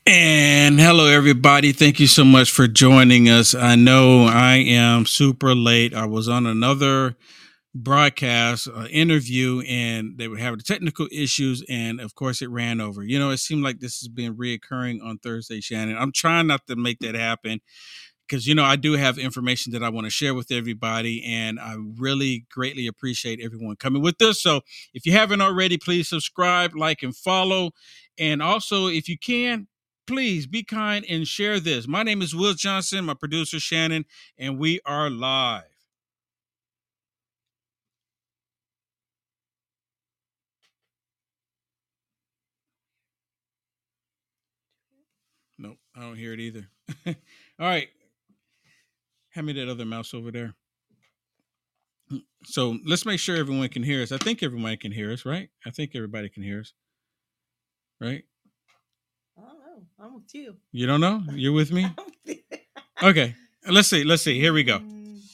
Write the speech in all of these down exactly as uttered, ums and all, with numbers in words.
And hello, everybody. Thank you so much for joining us. I know I am super late. I was on another broadcast uh, interview and they were having technical issues. And of course, it ran over. You know, it seemed like this has been reoccurring on Thursday, Shannon. I'm trying not to make that happen because, you know, I do have information that I want to share with everybody. And I really greatly appreciate everyone coming with us. So if you haven't already, please subscribe, like, and follow. And also, if you can, please be kind and share this. My name is Will Johnson, my producer, Shannon, and we are live. Nope, I don't hear it either. All right. Hand me that other mouse over there. So let's make sure everyone can hear us. I think everyone can hear us, right? I think everybody can hear us, right? I don't know. I'm with you. You don't know? You're with me? Okay. Let's see. Let's see. Here we go.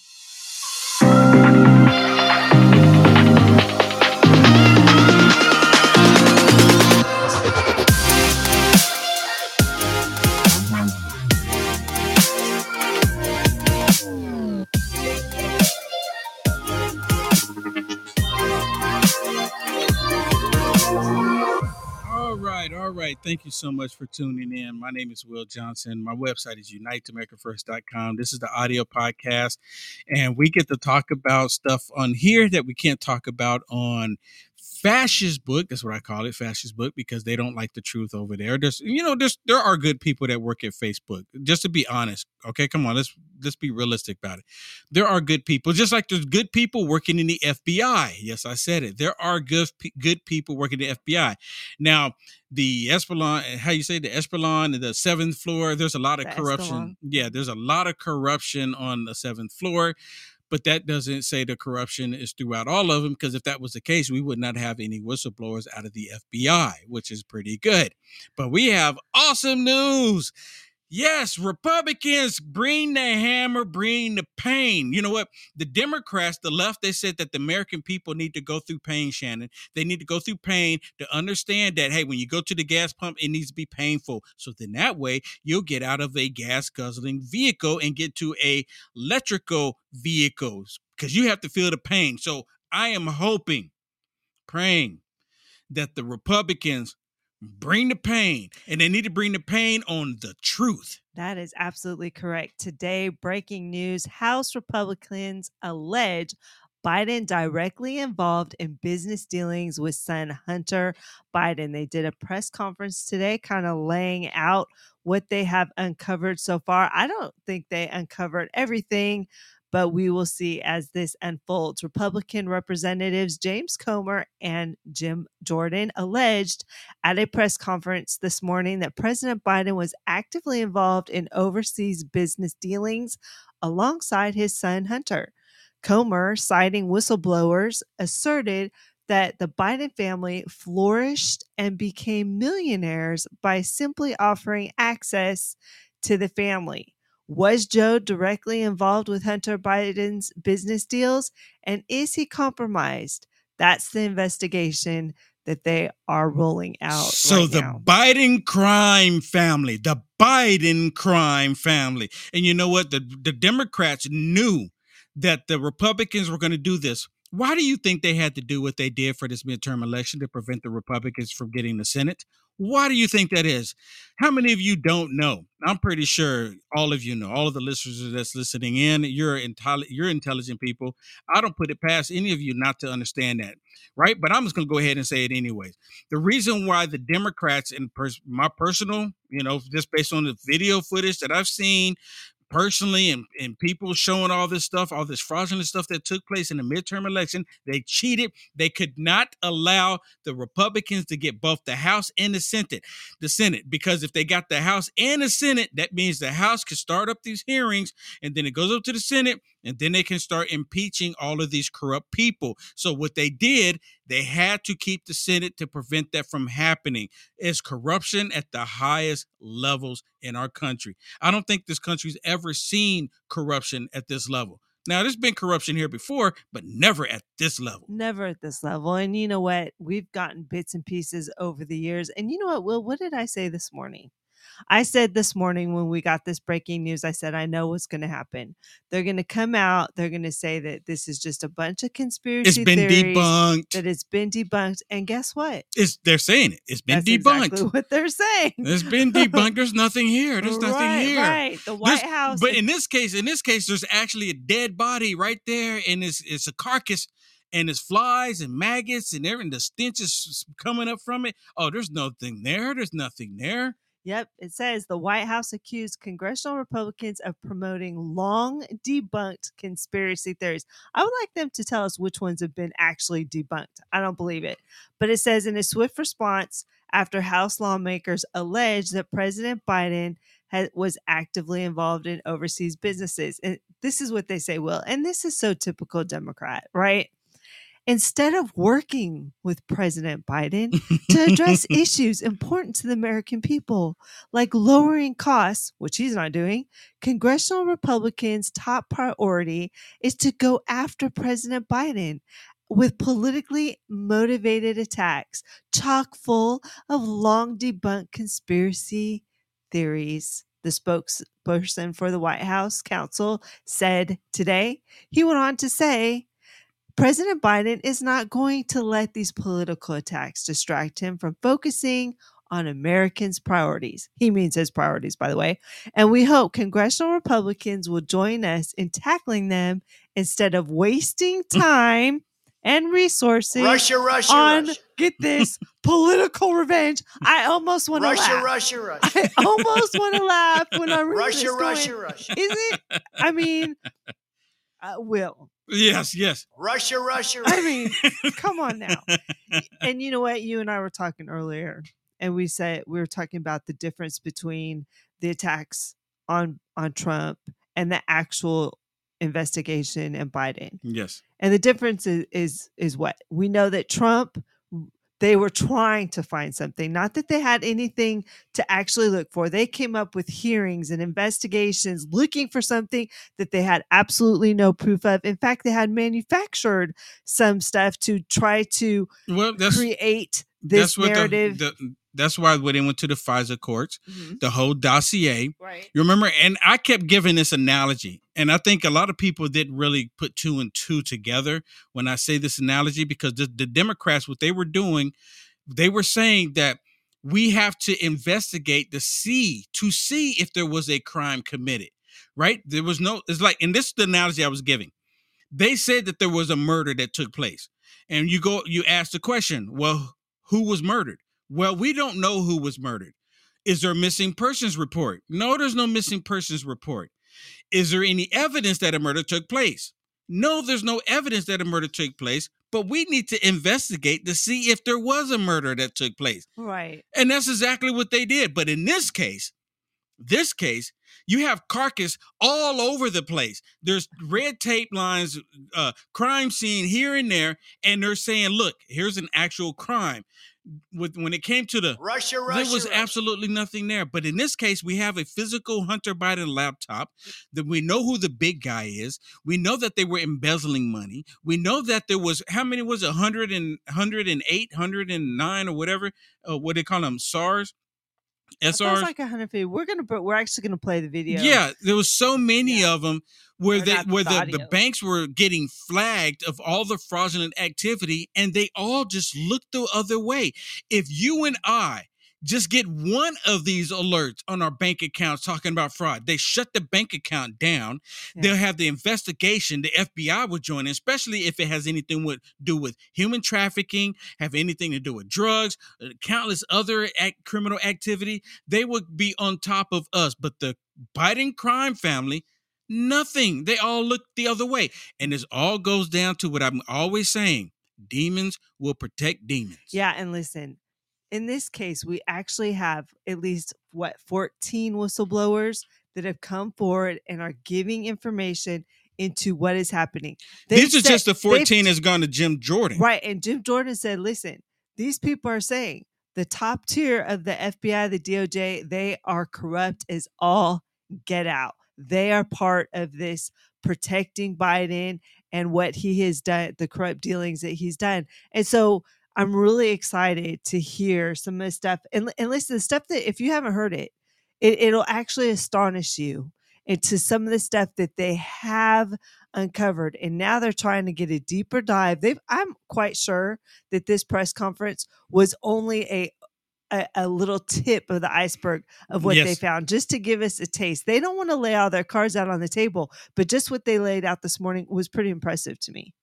All right, all right. Thank you so much for tuning in. My name is Will Johnson. My website is unite america first dot com. This is the audio podcast, and we get to talk about stuff on here that we can't talk about on Fascist Book. That's what I call it, Fascist Book, because they don't like the truth over there. There's, you know, there's there are good people that work at Facebook. Just to be honest, okay, come on, let's let's be realistic about it. There are good people, just like there's good people working in the F B I. Yes, I said it. There are good good people working in the F B I. Now, the Espelon, how you say the Espelon, the seventh floor, there's a lot of The corruption. Escalon. Yeah, there's a lot of corruption on the seventh floor, but that doesn't say the corruption is throughout all of them, because if that was the case, we would not have any whistleblowers out of the F B I, which is pretty good. But we have awesome news. Yes, Republicans, bring the hammer, bring the pain. You know what? The Democrats, the left, they said that the American people need to go through pain, Shannon. They need to go through pain to understand that, hey, when you go to the gas pump, it needs to be painful. So then that way you'll get out of a gas guzzling vehicle and get to a electrical vehicles, because you have to feel the pain. So I am hoping, praying that the Republicans bring the pain, and they need to bring the pain on the truth. That is absolutely correct. Today, breaking news: House Republicans allege Biden directly involved in business dealings with son Hunter Biden. They did a press conference today, kind of laying out what they have uncovered so far. I don't think they uncovered everything, but we will see as this unfolds. Republican representatives James Comer and Jim Jordan alleged at a press conference this morning that President Biden was actively involved in overseas business dealings alongside his son Hunter. Comer, citing whistleblowers, asserted that the Biden family flourished and became millionaires by simply offering access to the family. Was Joe directly involved with Hunter Biden's business deals? And is he compromised? That's the investigation that they are rolling out So right the now. Biden crime family, the Biden crime family. And you know what? The, the Democrats knew that the Republicans were going to do this. Why do you think they had to do what they did for this midterm election to prevent the Republicans from getting the Senate? Why do you think that is? How many of you don't know? I'm pretty sure all of you know. All of the listeners that's listening in, you're intelli- you're intelligent people. I don't put it past any of you not to understand that, right? But I'm just going to go ahead and say it anyways. The reason why the Democrats, and pers- my personal, you know, just based on the video footage that I've seen personally, and, and people showing all this stuff, all this fraudulent stuff that took place in the midterm election, they cheated. They could not allow the Republicans to get both the House and the Senate, the Senate, because if they got the House and the Senate, that means the House could start up these hearings, and then it goes up to the Senate, and then they can start impeaching all of these corrupt people. So what they did, they had to keep the Senate to prevent that from happening. It's corruption at the highest levels in our country. I don't think this country's ever seen corruption at this level. Now, there's been corruption here before, but never at this level. Never at this level. And you know what? We've gotten bits and pieces over the years. And you know what, Will? What did I say this morning? I said this morning when we got this breaking news, I said, I know what's going to happen. They're going to come out. They're going to say that this is just a bunch of conspiracy It's been theories, debunked. that it's been debunked. And guess what? It's, they're saying it. It's been That's debunked. exactly what they're saying. It's been debunked. There's nothing here. There's nothing right, here. Right. The White There's, House. But in this case, in this case, there's actually a dead body right there, and it's it's a carcass, and it's flies and maggots, and everything. The stench is coming up from it. Oh, there's nothing there. There's nothing there. Yep. It says the White House accused congressional Republicans of promoting long debunked conspiracy theories. I would like them to tell us which ones have been actually debunked. I don't believe it. But it says in a swift response after House lawmakers alleged that President Biden had, was actively involved in overseas businesses. And this is what they say, Will. And this is so typical Democrat, right? Instead of working with President Biden to address issues important to the American people, like lowering costs, which he's not doing, congressional Republicans' top priority is to go after President Biden with politically motivated attacks, chock full of long debunked conspiracy theories. The spokesperson for the White House counsel said today. He went on to say, President Biden is not going to let these political attacks distract him from focusing on Americans' priorities. He means his priorities, by the way. And we hope congressional Republicans will join us in tackling them instead of wasting time and resources Russia, Russia, on, Russia. get this, political revenge. I almost want to laugh. Russia, Russia, Russia. I almost want to laugh when I read Russia, this Russia, going, Russia. Is it? I mean, uh, Will. Yes, yes. Russia, Russia, I Russia. mean, come on now. And you know what? You and I were talking earlier, and we said we were talking about the difference between the attacks on on Trump and the actual investigation and Biden. Yes. And the difference is is is what? We know that Trump, they were trying to find something, not that they had anything to actually look for. They came up with hearings and investigations looking for something that they had absolutely no proof of. In fact, they had manufactured some stuff to try to well, that's, create this that's what narrative. The, the, that's why when they went to the FISA courts, mm-hmm. the whole dossier. Right. You remember? And I kept giving this analogy. And I think a lot of people didn't really put two and two together when I say this analogy, because the, the Democrats, what they were doing, they were saying that we have to investigate to see, to see if there was a crime committed, right? There was no, it's like, and this is the analogy I was giving. They said that there was a murder that took place. And you go, you ask the question, well, who was murdered? Well, we don't know who was murdered. Is there a missing persons report? No, there's no missing persons report. Is there any evidence that a murder took place? No, there's no evidence that a murder took place, but we need to investigate to see if there was a murder that took place. Right. And that's exactly what they did. But in this case, this case, you have carcass all over the place. There's red tape lines, uh, crime scene here and there, and they're saying, look, here's an actual crime. With, when it came to the Russia, Russia, there was Russia. absolutely nothing there. But in this case, we have a physical Hunter Biden laptop that we know who the big guy is. We know that they were embezzling money. We know that there was, how many was it? one hundred and, one hundred eight, one hundred nine or whatever, uh, what they call them, SARS, S That Rs. like one hundred fifty. We're gonna, we're actually gonna play the video. Yeah, there was so many Yeah. of them where Or they not where the the, the audio. banks were getting flagged of all the fraudulent activity, and they all just looked the other way. If you and I just get one of these alerts on our bank accounts talking about fraud, they shut the bank account down. Yeah. They'll have the investigation. The F B I will join in, especially if it has anything to do with human trafficking, have anything to do with drugs, uh, countless other act, criminal activity. They would be on top of us. But the Biden crime family, nothing. They all look the other way. And this all goes down to what I'm always saying. Demons will protect demons. Yeah, and listen, in this case, we actually have at least, what, fourteen whistleblowers that have come forward and are giving information into what is happening. They've These are said- just the fourteen they've- that's gone to Jim Jordan. Right, and Jim Jordan said, listen, these people are saying the top tier of the F B I, the D O J, they are corrupt as all get out. They are part of this protecting Biden and what he has done, the corrupt dealings that he's done. And so I'm really excited to hear some of the stuff. And, and listen, the stuff that, if you haven't heard it, it, it'll actually astonish you into some of the stuff that they have uncovered. And now they're trying to get a deeper dive. They've, I'm quite sure that this press conference was only a A, a little tip of the iceberg of what yes. they found, just to give us a taste. They don't want to lay all their cards out on the table, but just what they laid out this morning was pretty impressive to me.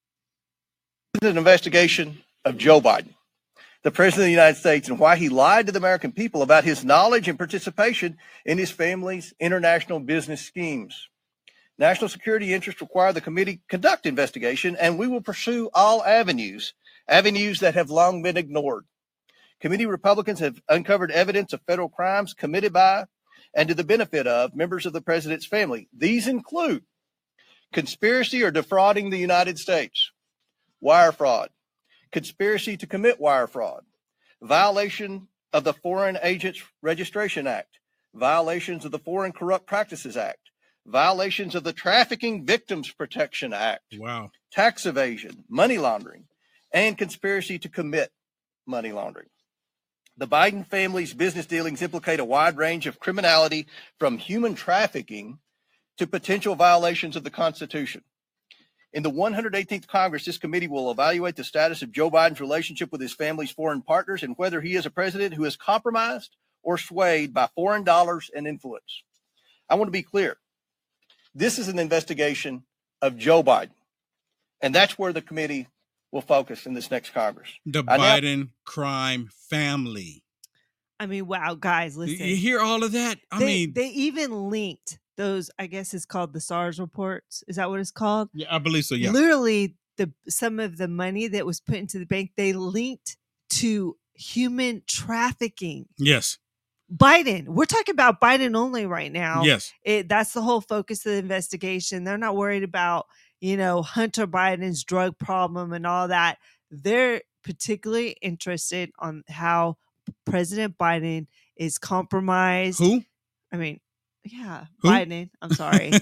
An investigation of Joe Biden, the president of the United States, and why he lied to the American people about his knowledge and participation in his family's international business schemes. National security interests require the committee conduct investigation, and we will pursue all avenues, avenues that have long been ignored. Committee Republicans have uncovered evidence of federal crimes committed by and to the benefit of members of the president's family. These include conspiracy or defrauding the United States, wire fraud, conspiracy to commit wire fraud, violation of the Foreign Agents Registration Act, violations of the Foreign Corrupt Practices Act, violations of the Trafficking Victims Protection Act, wow, tax evasion, money laundering, and conspiracy to commit money laundering. The Biden family's business dealings implicate a wide range of criminality, from human trafficking to potential violations of the Constitution. In the one hundred eighteenth Congress, this committee will evaluate the status of Joe Biden's relationship with his family's foreign partners and whether he is a president who is compromised or swayed by foreign dollars and influence. I want to be clear. This is an investigation of Joe Biden, and that's where the committee will focus in this next Congress. The Biden now, crime family. I mean, wow, guys, listen. You hear all of that? I they, mean, they even linked those, I guess it's called the SARS reports. Is that what it's called? Yeah, I believe so, yeah. Literally, the some of the money that was put into the bank, they linked to human trafficking. Yes. Biden. We're talking about Biden only right now. Yes. It, that's the whole focus of the investigation. They're not worried about, you know, Hunter Biden's drug problem and all that. They're particularly interested on how President Biden is compromised. Who? I mean, yeah, Who? Biden. I'm sorry.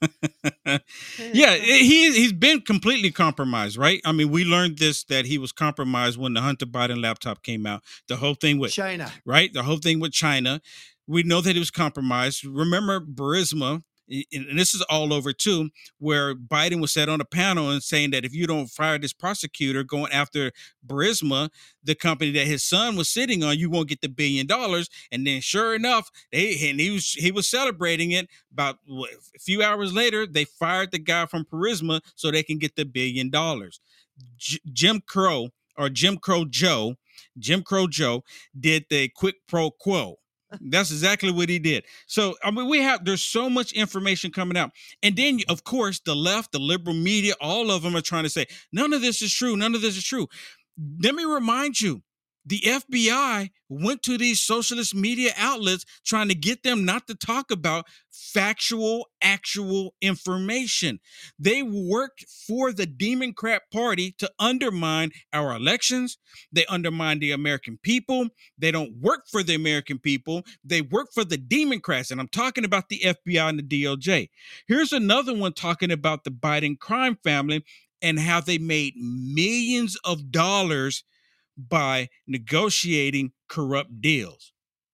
yeah, he he's been completely compromised, right? I mean, we learned this, that he was compromised when the Hunter Biden laptop came out. The whole thing with China, right? The whole thing with China. We know that he was compromised. Remember Burisma, and this is all over too, where Biden was sat on a panel and saying that if you don't fire this prosecutor going after Burisma, the company that his son was sitting on, you won't get the billion dollars. And then sure enough, they, and he was he was celebrating it. About a few hours later, they fired the guy from Burisma so they can get the billion dollars. J- Jim Crow or Jim Crow Joe, Jim Crow Joe did the quid pro quo. That's exactly what he did. So, I mean, we have, there's so much information coming out. And then, of course, the left, the liberal media, all of them are trying to say, none of this is true. None of this is true. Let me remind you, the F B I went to these socialist media outlets trying to get them not to talk about factual, actual information. They worked for the Democrat Party to undermine our elections. They undermine the American people. They don't work for the American people. They work for the Democrats. And I'm talking about the F B I and the D O J. Here's another one talking about the Biden crime family and how they made millions of dollars by negotiating corrupt deals.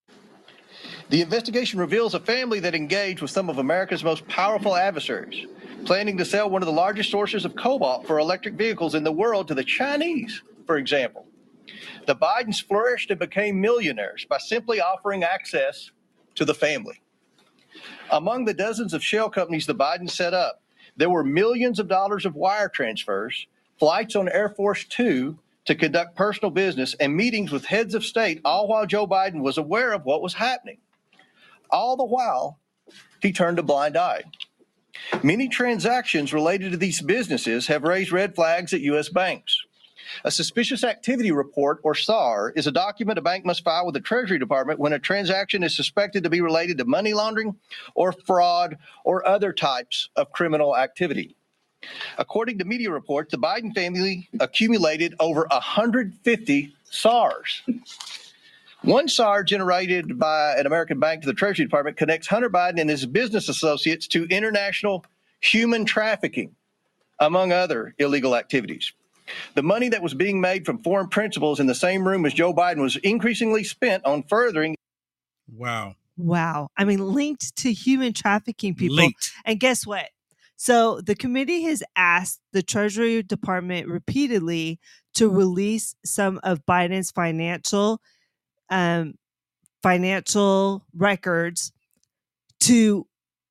The investigation reveals a family that engaged with some of America's most powerful adversaries, planning to sell one of the largest sources of cobalt for electric vehicles in the world to the Chinese, for example. The Bidens flourished and became millionaires by simply offering access to the family. Among the dozens of shell companies the Bidens set up, there were millions of dollars of wire transfers, flights on Air Force Two to conduct personal business, and meetings with heads of state, all while Joe Biden was aware of what was happening. All the while, he turned a blind eye. Many transactions related to these businesses have raised red flags at U S banks. A suspicious activity report, or S A R, is a document a bank must file with the Treasury Department when a transaction is suspected to be related to money laundering or fraud or other types of criminal activity. According to media reports, the Biden family accumulated over one hundred fifty S A Rs. One S A R generated by an American bank to the Treasury Department connects Hunter Biden and his business associates to international human trafficking, among other illegal activities. The money that was being made from foreign principals in the same room as Joe Biden was increasingly spent on furthering. Wow. Wow. I mean, linked to human trafficking people. Linked. And guess what? So the committee has asked the Treasury Department repeatedly to release some of Biden's financial um, financial records to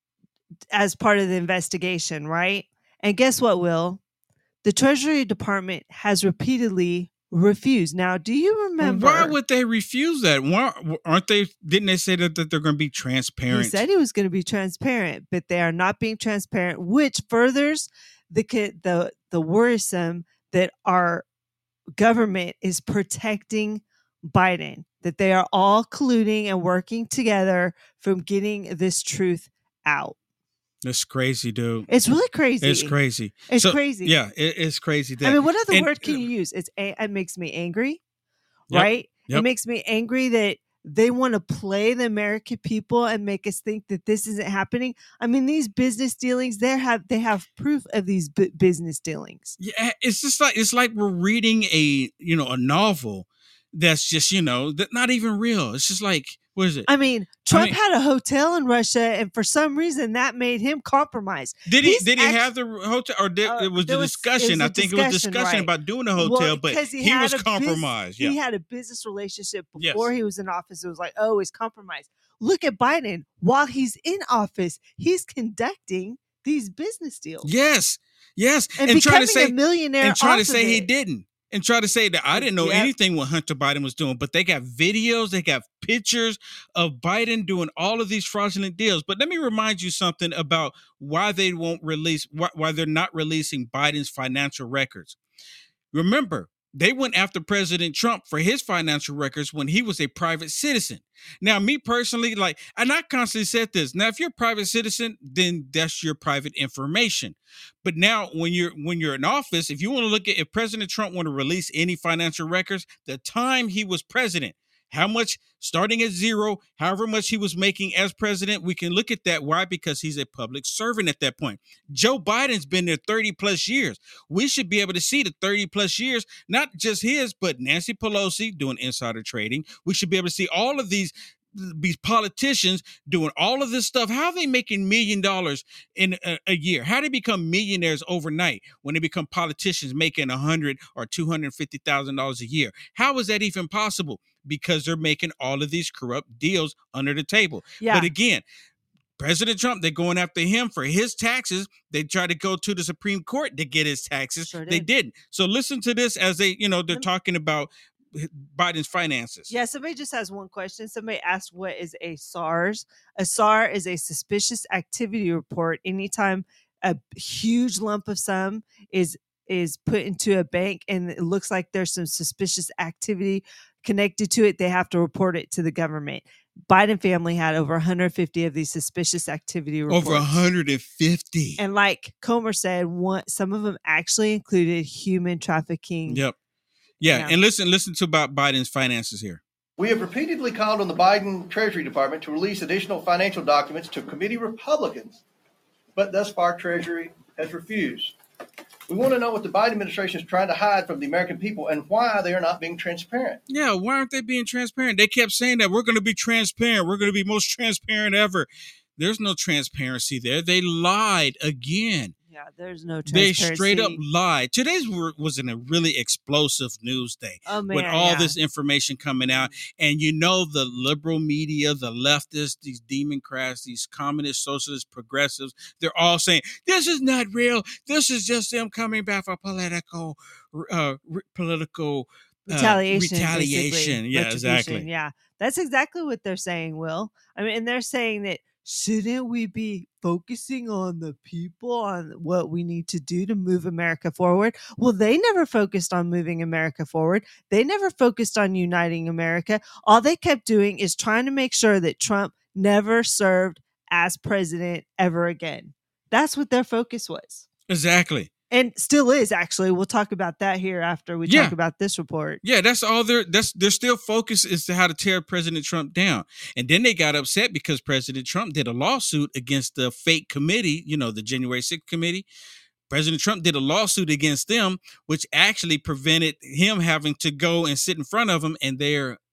as part of the investigation, right? And guess what, Will? The Treasury Department has repeatedly refused. Now, do you remember? Why would they refuse that? Why aren't they? Didn't they say that, that they're going to be transparent? He said he was going to be transparent, but they are not being transparent, which furthers the the the worrisome that our government is protecting Biden, that they are all colluding and working together from getting this truth out. That's crazy, dude. It's really crazy. It's crazy. It's so, crazy. Yeah, it, it's crazy. That, I mean, what other and, word can you use? It's it makes me angry, yep, right? Yep. It makes me angry that they want to play the American people and make us think that this isn't happening. I mean, these business dealings, they have they have proof of these b- business dealings. Yeah, it's just like it's like we're reading a you know a novel that's just you know that not even real. It's just like what is it? I mean, Trump I mean, had a hotel in Russia, and for some reason that made him compromise. Did he? He's did he act- have the hotel, or did, uh, it was there the was- discussion? it was a I think it was discussion, discussion right. about doing a hotel, Well, but 'cause he he, had was a bus- compromised. He yeah, had a business relationship Yes. before he was in office. It was like, oh, he's compromised. Look at Biden. While he's in office, he's conducting these business deals yes, yes, and, trying becoming to say a millionaire. and trying to off say of he it. didn't. And try to say that I didn't know Yep. anything what Hunter Biden was doing, but they got videos, they got pictures of Biden doing all of these fraudulent deals. But let me remind you something about why they won't release, why, why they're not releasing Biden's financial records. Remember, they went after President Trump for his financial records when he was a private citizen. Now, me personally, like, and I constantly said this. Now, if you're a private citizen, then that's your private information. But now, when you're when you're in office, if you want to look at if President Trump want to release any financial records, the time he was president, how much starting at zero, however much he was making as president, we can look at that. Why? Because he's a public servant at that point. Joe Biden's been there thirty plus years. We should be able to see the thirty plus years, not just his, but Nancy Pelosi doing insider trading. We should be able to see all of these these politicians doing all of this stuff. How are they making million dollars in a, a year? How do they become millionaires overnight when they become politicians making a hundred or two hundred fifty thousand dollars a year? How is that even possible? Because they're making all of these corrupt deals under the table. Yeah. But again, President Trump, they're going after him for his taxes. They tried to go to the Supreme Court to get his taxes. Sure they did. didn't. So listen to this as they, you know, they're Lem- talking about Biden's finances. Yeah, somebody just has one question. Somebody asked, what is a SARS? A SAR is a suspicious activity report. Anytime a huge lump of sum is is put into a bank and it looks like there's some suspicious activity connected to it, they have to report it to the government. Biden family had over one hundred fifty of these suspicious activity reports. Over one hundred fifty. And like Comer said, one, some of them actually included human trafficking. Yep. Yeah. Yeah. And listen, listen to about Biden's finances here. We have repeatedly called on the Biden Treasury Department to release additional financial documents to committee Republicans, but thus far Treasury has refused. We want to know what the Biden administration is trying to hide from the American people and why they are not being transparent. Yeah. Why aren't they being transparent? They kept saying that we're going to be transparent. We're going to be most transparent ever. There's no transparency there. They lied again. Yeah, there's no They transparency. straight up lied. Today's were- was in a really explosive news day. Oh, man, with all yeah. this information coming out. And you know, the liberal media, the leftists, these Democrats, these communist, socialist, progressives, they're all saying, this is not real. This is just them coming back for political, uh, re- political uh, retaliation. retaliation. basically. Yeah, Retribution, exactly. Yeah, that's exactly what they're saying, Will. I mean, and they're saying that shouldn't we be focusing on the people, on what we need to do to move America forward? Well, they never focused on moving America forward. They never focused on uniting America. All they kept doing is trying to make sure that Trump never served as president ever again. That's what their focus was. Exactly. And still is, actually. We'll talk about that here after we Yeah. talk about this report. Yeah, that's all they're that's they're still focused as to how to tear President Trump down. And then they got upset because President Trump did a lawsuit against the fake committee, you know, the January sixth committee. President Trump did a lawsuit against them, which actually prevented him having to go and sit in front of them, and they're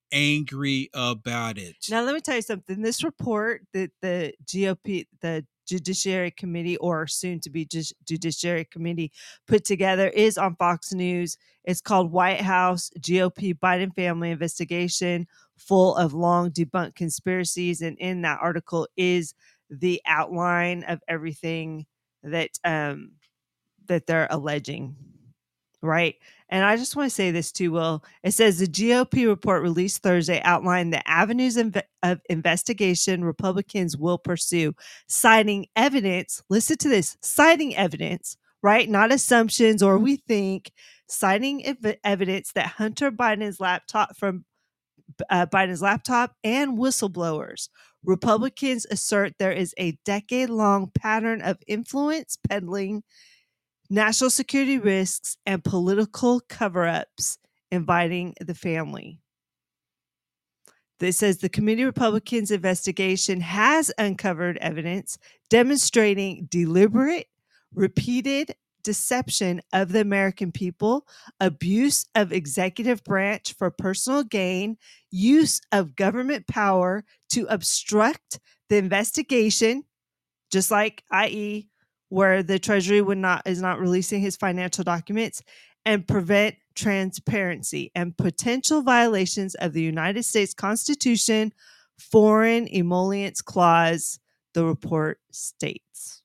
angry about it. Now, let me tell you something. This report that the G O P, the Judiciary Committee, or soon to be Ju- Judiciary Committee, put together is on Fox News. It's called White House G O P Biden Family Investigation, full of long debunked conspiracies. And in that article is the outline of everything that um, that they're alleging. Right. And I just want to say this too, Will. It says the G O P report released Thursday outlined the avenues inv- of investigation Republicans will pursue, citing evidence. Listen to this, citing evidence, right? Not assumptions or we think, citing ev- evidence that Hunter Biden's laptop from uh, Biden's laptop and whistleblowers. Republicans assert there is a decade-long pattern of influence peddling, national security risks, and political cover-ups inviting the family. It says the committee Republicans' investigation has uncovered evidence demonstrating deliberate, repeated deception of the American people, abuse of executive branch for personal gain, use of government power to obstruct the investigation, just like that is where the Treasury would not is not releasing his financial documents, and prevent transparency and potential violations of the United States Constitution, Foreign Emollients Clause, the report states.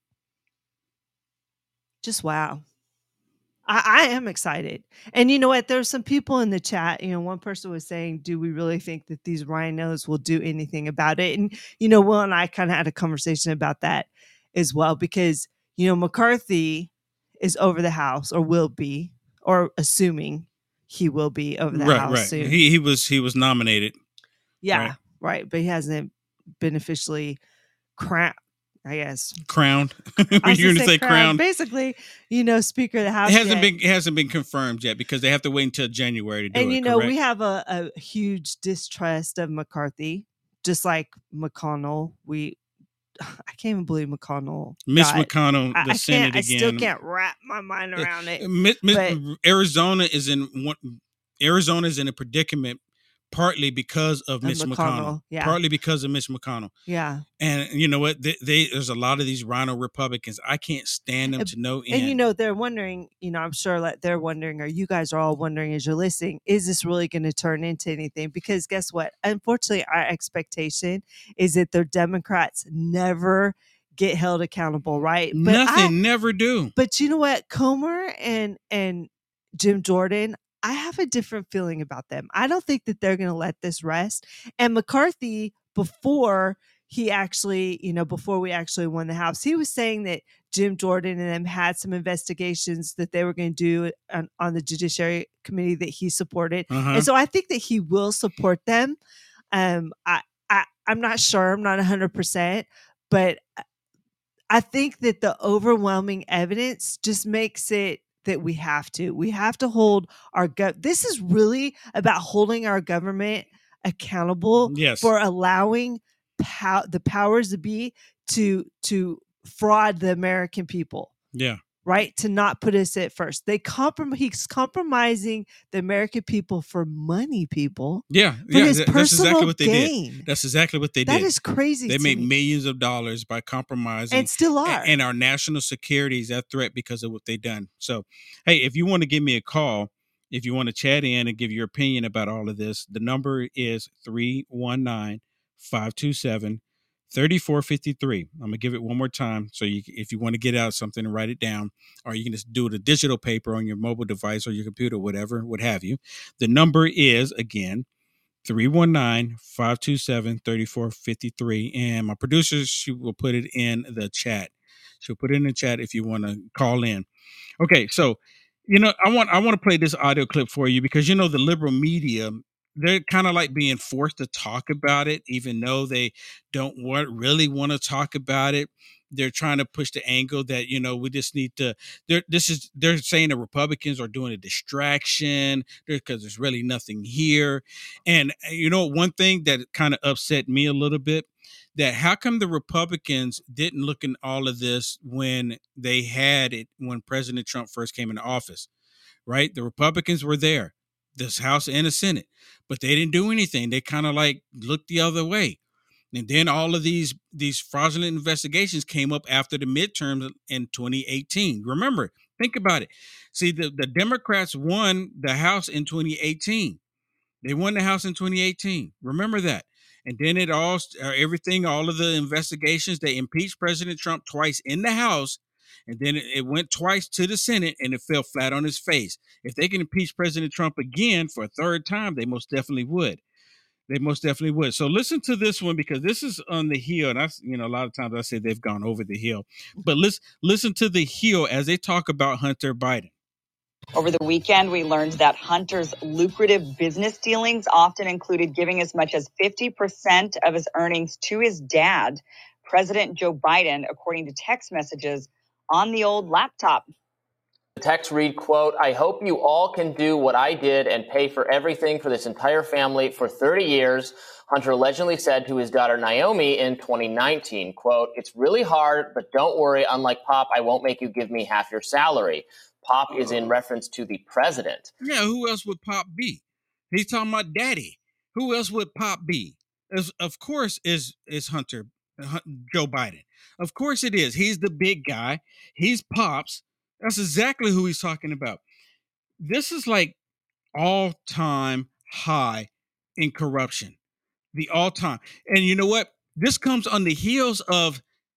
Just wow. I, I am excited. And you know what? There's some people in the chat, you know, one person was saying, do we really think that these rhinos will do anything about it? And, you know, Will and I kind of had a conversation about that as well, because, you know, McCarthy is over the House, or will be, or assuming he will be over the right, House right. soon. He he was he was nominated. Yeah, right. right. But he hasn't been officially crowned, I guess. Crowned. I You're was going gonna to say crowned. crowned. Basically, you know, Speaker of the House. It hasn't yet. been it hasn't been confirmed yet because they have to wait until January to do and it. you know, correct? we have a, a huge distrust of McCarthy, just like McConnell. We, I can't even believe McConnell. Mitch got, McConnell, the I, I Senate can't. I again. still can't wrap my mind around it. Mi- Mi- but- Arizona is in one. Arizona is in a predicament, partly because of, of Mitch McConnell. McConnell, yeah. Partly because of Mitch McConnell. Yeah. And you know what? They, they there's a lot of these rhino Republicans. I can't stand them and, to no end. And you know, they're wondering. You know, I'm sure that they're wondering, or you guys are all wondering as you're listening, is this really going to turn into anything? Because guess what? Unfortunately, our expectation is that the Democrats never get held accountable, right? But Nothing, I, never do. But you know what? Comer and and Jim Jordan, I have a different feeling about them. I don't think that they're going to let this rest. And McCarthy, before he actually, you know, before we actually won the House, he was saying that Jim Jordan and them had some investigations that they were going to do on, on the Judiciary Committee that he supported. Uh-huh. And so I think that he will support them. Um, I, I, I'm not sure. I'm not one hundred percent. But I think that the overwhelming evidence just makes it that we have to. We have to hold our gut. This is really about holding our government accountable yes. for allowing pow- the powers to be to to fraud the American people. Yeah. Right? To not put us at first. They comprom- he's compromising the American people for money, people. Yeah. For yeah. his That's personal exactly what they gain. did. That's exactly what they that did. That is crazy. They to made me. millions of dollars by compromising. And still are. And our national security is at threat because of what they've done. So, hey, if you want to give me a call, if you want to chat in and give your opinion about all of this, the number is three one nine, five two seven, three four five three. I'm going to give it one more time. So you, if you want to get out something and write it down, or you can just do it a digital paper on your mobile device or your computer, whatever, what have you. The number is, again, three one nine, five two seven, three four five three. And my producer, she will put it in the chat. She'll put it in the chat if you want to call in. Okay, so, you know, I want I want to play this audio clip for you because, you know, the liberal media, they're kind of like being forced to talk about it, even though they don't want, really want to talk about it. They're trying to push the angle that, you know, we just need to, they're, this is, they're saying the Republicans are doing a distraction because there's really nothing here. And, you know, one thing that kind of upset me a little bit, that how come the Republicans didn't look in all of this when they had it, when President Trump first came into office, right? The Republicans were there. this House and the Senate, but they didn't do anything. They kind of like looked the other way. And then all of these these fraudulent investigations came up after the midterms in twenty eighteen. Remember, think about it. See, the, the Democrats won the House in twenty eighteen. They won the House in twenty eighteen. Remember that. And then it all, uh, everything, all of the investigations, they impeached President Trump twice in the House. And then it, it went twice to the Senate and it fell flat on his face. If they can impeach President Trump again for a third time, they most definitely would. They most definitely would. So listen to this one, because this is on the hill. And I, you know, a lot of times I say they've gone over the hill, but let's listen to the hill as they talk about Hunter Biden. Over the weekend, we learned that Hunter's lucrative business dealings often included giving as much as fifty percent of his earnings to his dad, President Joe Biden, according to text messages on the old laptop. The text read, quote, "I hope you all can do what I did and pay for everything for this entire family for thirty years, Hunter allegedly said to his daughter Naomi in twenty nineteen, quote, "It's really hard, but don't worry. Unlike Pop, I won't make you give me half your salary." Pop is in reference to the president. Yeah, who else would Pop be? He's talking about daddy. Who else would Pop be? As, of course, is is Hunter, uh, Joe Biden. Of course it is. He's the big guy. He's Pops. That's exactly who he's talking about. This is like all-time high in corruption. The all-time. And you know what? This comes on the heels of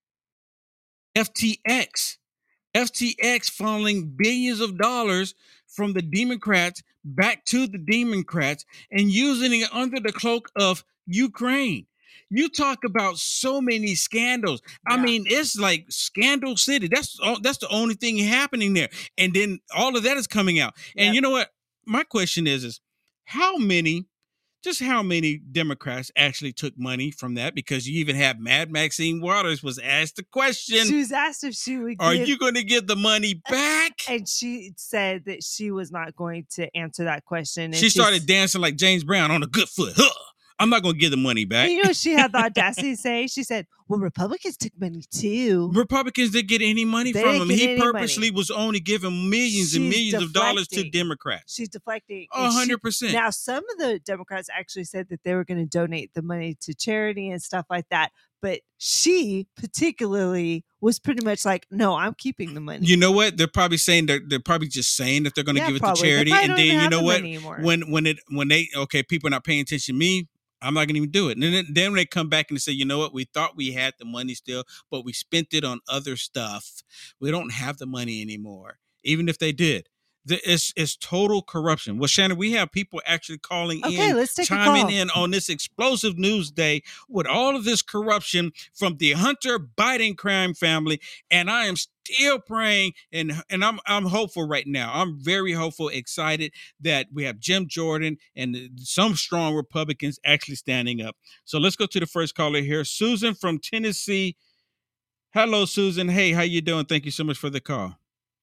F T X. F T X funneling billions of dollars from the Democrats back to the Democrats and using it under the cloak of Ukraine. You talk about so many scandals. Yeah. I mean, it's like Scandal City. That's all, that's the only thing happening there. And then all of that is coming out. And yep. You know what? My question is, is how many, just how many Democrats actually took money from that? Because you even have Mad Maxine Waters was asked the question. She was asked if she would Are give, you going to give the money back? And she said that she was not going to answer that question. And she started dancing like James Brown on a good foot. Huh. I'm not going to give the money back. And you know, she had the audacity to say, she said, well, Republicans took money too. Republicans didn't get any money they from him. He purposely money. was only giving millions She's and millions deflecting. of dollars to Democrats. She's deflecting. one hundred percent. She, now, some of the Democrats actually said that they were going to donate the money to charity and stuff like that. But she particularly was pretty much like, no, I'm keeping the money. You know what? They're probably saying they're, they're probably just saying that they're going to yeah, give it probably. to charity. And then you know the what? When when it when they okay, people are not paying attention to me. I'm not going to even do it. And then, then when they come back and they say, you know what, we thought we had the money still, but we spent it on other stuff. We don't have the money anymore, even if they did. It's, it's total corruption. Well, Shannon, we have people actually calling okay, in, let's take chiming a call. in on this explosive news day with all of this corruption from the Hunter Biden crime family. And I am still praying, and and I'm I'm hopeful right now. I'm very hopeful, excited that we have Jim Jordan and some strong Republicans actually standing up. So let's go to the first caller here, Susan from Tennessee. Hello, Susan. Hey, how you doing? Thank you so much for the call.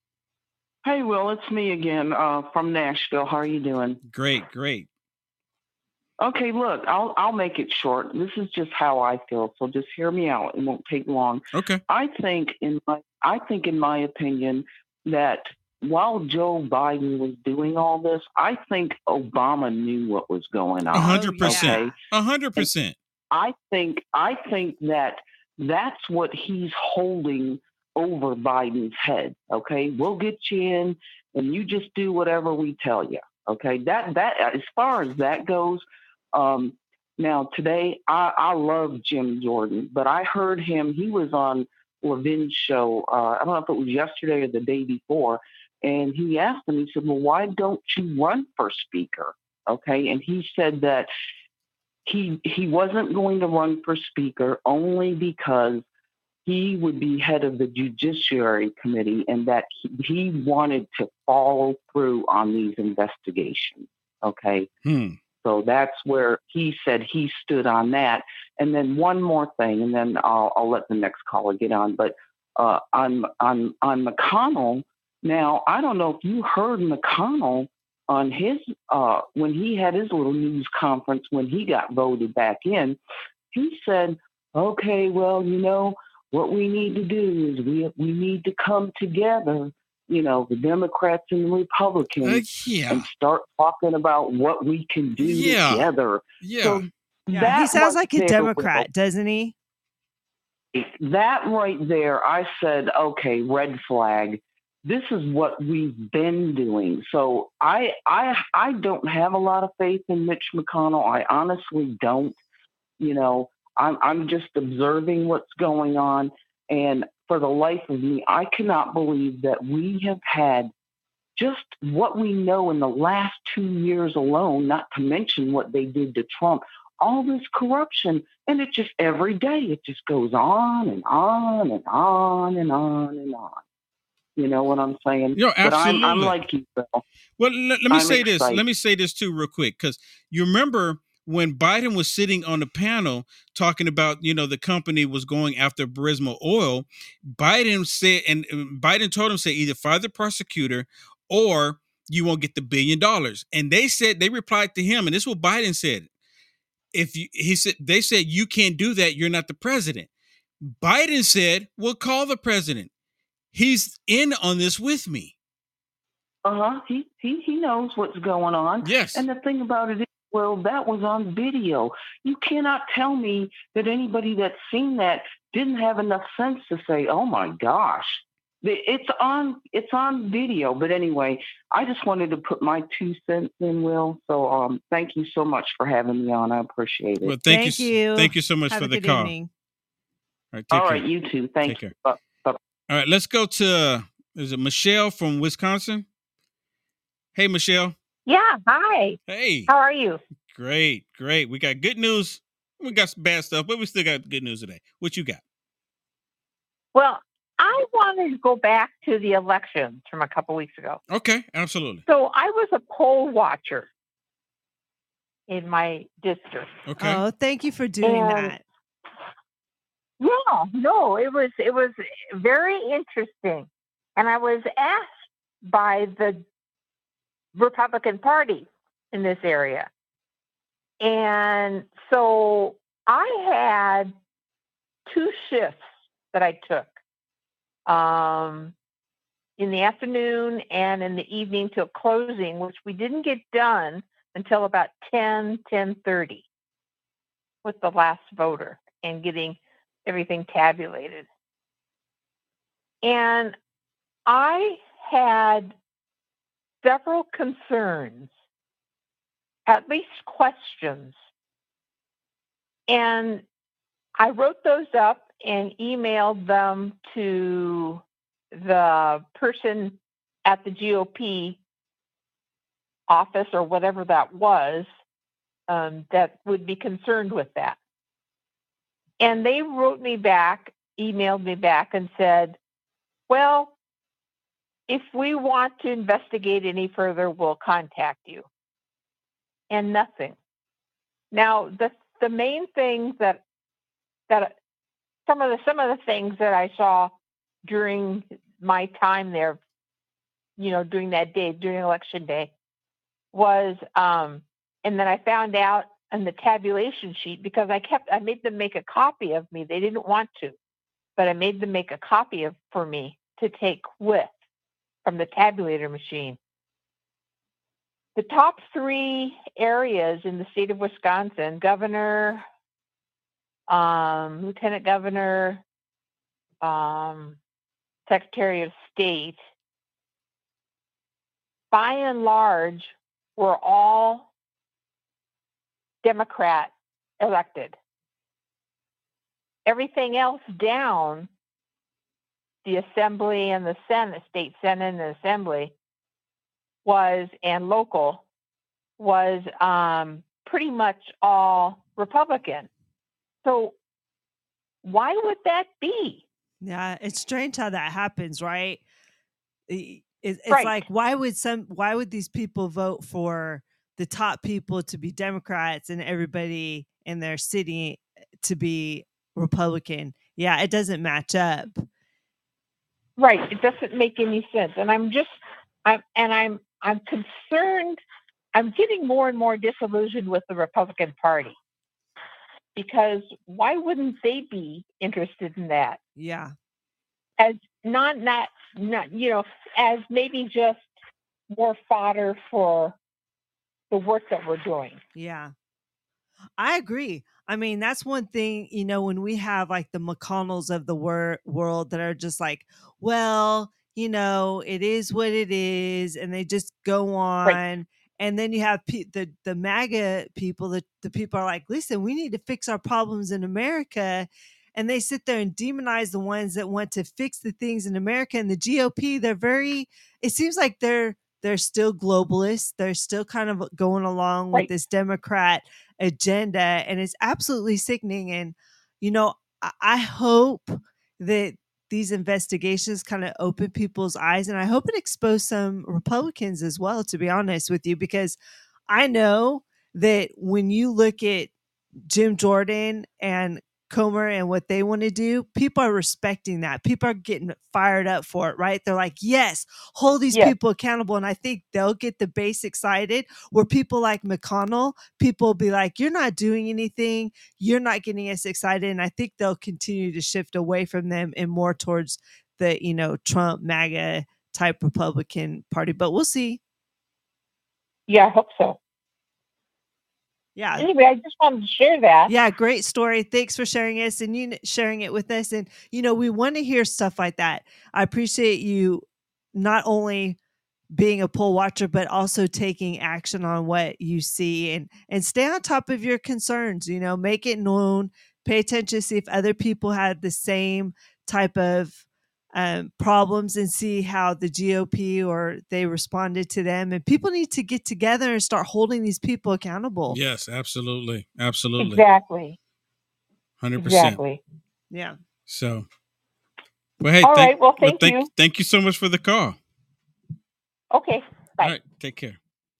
Hey, Will, it's me again uh, from Nashville. How are you doing? Great, great. Okay, look, I'll I'll make it short. This is just how I feel, so just hear me out. It won't take long. Okay. I think in my I think in my opinion that while Joe Biden was doing all this, I think Obama knew what was going on. A hundred percent. A hundred percent. I think I think that that's what he's holding over Biden's head. Okay, we'll get you in, and you just do whatever we tell you. Okay, that that as far as that goes. Um, now today, I, I love Jim Jordan, but I heard him. He was on Levin's show. Uh, I don't know if it was yesterday or the day before, and he asked him. He said, "Well, why don't you run for speaker?" Okay, and he said that he he wasn't going to run for speaker only because he would be head of the Judiciary Committee, and that he, he wanted to follow through on these investigations. Okay. Hmm. So that's where he said he stood on that. And then one more thing, and then I'll, I'll let the next caller get on. But uh, on on on McConnell, now I don't know if you heard McConnell on his uh, when he had his little news conference when he got voted back in. He said, "Okay, well, you know, what we need to do is we we need to come together you know, the Democrats and the Republicans Uh, yeah. and start talking about what we can do Yeah. together. Yeah. So Yeah, that he sounds right like a there, Democrat, doesn't he? Will, that right there, I said, okay, red flag. This is what we've been doing. So I I I don't have a lot of faith in Mitch McConnell. I honestly don't. You know, I'm I'm just observing what's going on, and for the life of me, I cannot believe that we have had just what we know in the last two years alone, not to mention what they did to Trump, all this corruption. And it just every day, it just goes on and on and on and on and on. You know what I'm saying? Yo, But I'm, I'm absolutely. like you, Bill. Well, let, let me I'm say this. excited. Let me say this too, real quick, because you remember when Biden was sitting on the panel talking about, you know, the company was going after Burisma Oil. Biden said, and uh, Biden told him, say, either fire the prosecutor or you won't get the billion dollars. And they said, they replied to him, and this is what Biden said. If you, he said, they said, you can't do that. You're not the president. Biden said, well, call the president. He's in on this with me. Uh-huh. He, he he knows what's going on. Yes. And the thing about it is, well, that was on video. You cannot tell me that anybody that's seen that didn't have enough sense to say, oh my gosh. It's on it's on video. But anyway, I just wanted to put my two cents in, Will. So um thank you so much for having me on. I appreciate it. Well, thank, Thank you. you. Thank you so much Have for a the good call. evening. All right, take All care. right, you too. Thank Take you. care. Bye. Bye. All right, let's go to uh, is it Michelle from Wisconsin? Hey, Michelle. Yeah, hi. Hey. How are you? Great, great. We got good news. We got some bad stuff, but we still got good news today. What you got? Well, I wanted to go back to the elections from a couple weeks ago. Okay, absolutely. So I was a poll watcher in my district. Okay. Oh, thank you for doing And- that. Yeah, no, it was it was very interesting. And I was asked by the Republican Party in this area. And so I had two shifts that I took um, in the afternoon and in the evening till closing, which we didn't get done until about ten, ten thirty with the last voter and getting everything tabulated. And I had several concerns, at least questions. And I wrote those up and emailed them to the person at the G O P office or whatever that was um, that would be concerned with that. And they wrote me back, emailed me back and said, well, if we want to investigate any further, we'll contact you. And nothing. Now, the the main things that that some of the some of the things that I saw during my time there, you know, during that day, during election day, was um, and then I found out on the tabulation sheet because I kept I made them make a copy of me. They didn't want to, but I made them make a copy of for me to take with from the tabulator machine. The top three areas in the state of Wisconsin, governor, um, lieutenant governor, um, secretary of state, by and large, were all Democrat elected. Everything else down, the assembly and the Senate, state Senate and the assembly, was, and local, was um, pretty much all Republican. So why would that be? Yeah, it's strange how that happens, right? It- It's, it's Right. like why would some why would these people vote for the top people to be Democrats and everybody in their city to be Republican? Yeah, it doesn't match up. Right. It doesn't make any sense. And I'm just I'm and I'm I'm concerned. I'm getting more and more disillusioned with the Republican Party. Because why wouldn't they be interested in that? Yeah. As not not not you know as maybe just more fodder for the work that we're doing. Yeah. I agree. I mean, that's one thing, you know, when we have like the McConnells of the wor- world that are just like, well, you know, it is what it is, and they just go Right. on. And then you have pe- the the MAGA people, the, the people are like, listen, we need to fix our problems in America. And they sit there and demonize the ones that want to fix the things in America. And the G O P, they're very, it seems like they're they're still globalists. They're still kind of going along with Right. this Democrat agenda, and it's absolutely sickening. And you know, I, I hope that these investigations kind of open people's eyes, and I hope it exposed some Republicans as well, to be honest with you, because I know that when you look at Jim Jordan and Comer and what they want to do, people are respecting that. People are getting fired up for it, right? They're like, yes, hold these Yes. people accountable. And I think they'll get the base excited, where people like McConnell, people will be like, you're not doing anything. You're not getting us excited. And I think they'll continue to shift away from them and more towards the, you know, Trump, MAGA type Republican Party. But we'll see. Yeah, I hope so. Yeah. Anyway, I just wanted to share that. Yeah, great story. Thanks for sharing us and you sharing it with us. And you know, we want to hear stuff like that. I appreciate you not only being a poll watcher, but also taking action on what you see, and and stay on top of your concerns. You know, make it known. Pay attention, see if other people had the same type of um, problems, and see how the G O P or they responded to them. And people need to get together and start holding these people accountable. Yes, absolutely. Absolutely. Exactly. one hundred percent. Exactly. Yeah. So, well, hey, All thank, right. Well, thank thank you. Thank you so much for the call. Okay. Bye. All right. Take care.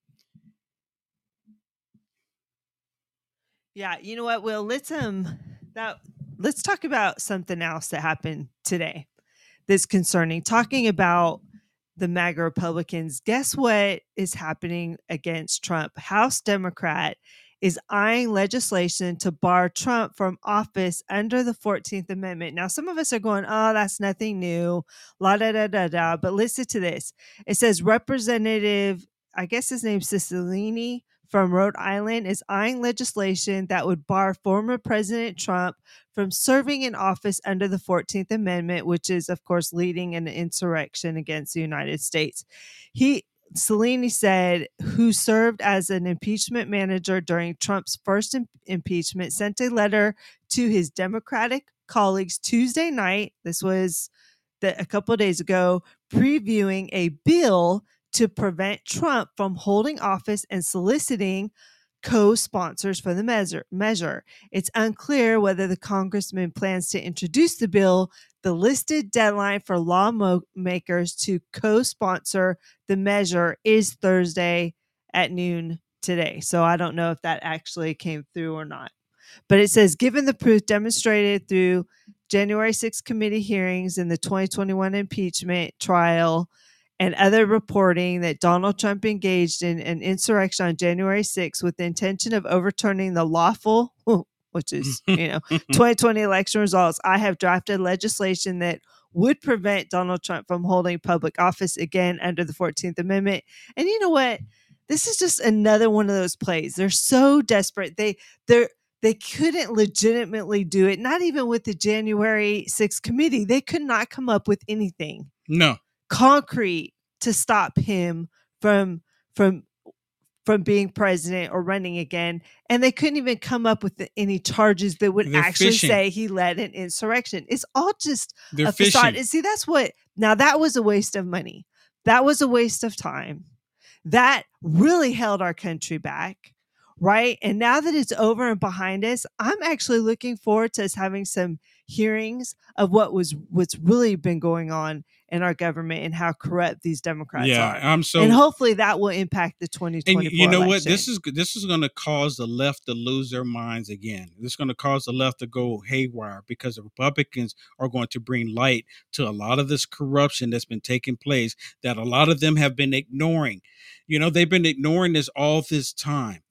Yeah, you know what, Will? Let's um that let's talk about something else that happened today that's concerning. Talking about the MAGA Republicans, guess what is happening against Trump? House Democrat is eyeing legislation to bar Trump from office under the fourteenth Amendment. Now, some of us are going, oh, that's nothing new, la da da da da. But listen to this. It says Representative, I guess his name's Cicilline from Rhode Island, is eyeing legislation that would bar former President Trump from serving in office under the fourteenth Amendment, which is, of course, leading an insurrection against the United States. He Cicilline said, who served as an impeachment manager during Trump's first im- impeachment, sent a letter to his Democratic colleagues Tuesday night. This was the, a couple of days ago, previewing a bill to prevent Trump from holding office and soliciting co-sponsors for the measure. measure. It's unclear whether the congressman plans to introduce the bill. The listed deadline for lawmakers to co-sponsor the measure is Thursday at noon today. So I don't know if that actually came through or not. But it says, given the proof demonstrated through January sixth committee hearings in the twenty twenty-one impeachment trial and other reporting that Donald Trump engaged in an insurrection on January sixth with the intention of overturning the lawful, which is, you know, twenty twenty election results, I have drafted legislation that would prevent Donald Trump from holding public office again under the fourteenth Amendment. And you know what? This is just another one of those plays. They're so desperate. They they're they couldn't legitimately do it, not even with the January sixth committee. They could not come up with anything. No. Concrete to stop him from from from being president or running again, and they couldn't even come up with the, any charges that would They're actually fishing. say he led an insurrection. It's all just They're a facade. fishing. And see, that's what, now that was a waste of money. That was a waste of time. That really held our country back, right? And now that it's over and behind us, I'm actually looking forward to us having some hearings of what was what's really been going on in our government and how corrupt these Democrats Yeah, are. I'm so. And hopefully that will impact the twenty twenty-four And you know election. what? This is this is going to cause the left to lose their minds again. This is going to cause the left to go haywire because the Republicans are going to bring light to a lot of this corruption that's been taking place that a lot of them have been ignoring. You know, they've been ignoring this all this time.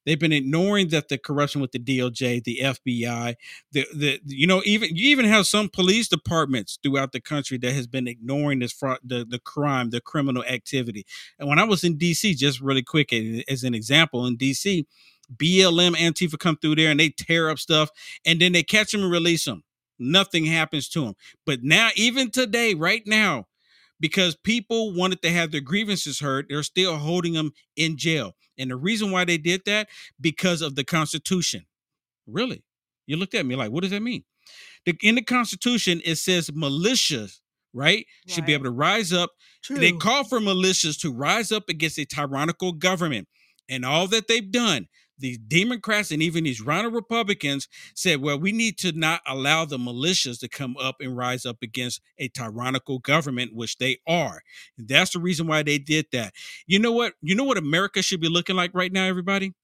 They've been ignoring that the corruption with the D O J, the F B I, the the you know even you even have some police departments throughout the country that has been ignoring this fraud, the the crime, the criminal activity. And when I was in D C, just really quick as an example, in D C, B L M Antifa come through there and they tear up stuff, and then they catch them and release them. Nothing happens to them. But now, even today, right now, because people wanted to have their grievances heard, they're still holding them in jail. And the reason why they did that, because of the Constitution. Really? You looked at me like, what does that mean? The, in the Constitution, it says militias, right, should Right. be able to rise up. True. They call for militias to rise up against a tyrannical government. And all that they've done, the Democrats and even these rhino Republicans said, well, we need to not allow the militias to come up and rise up against a tyrannical government, which they are. And that's the reason why they did that. You know what? You know what America should be looking like right now, everybody?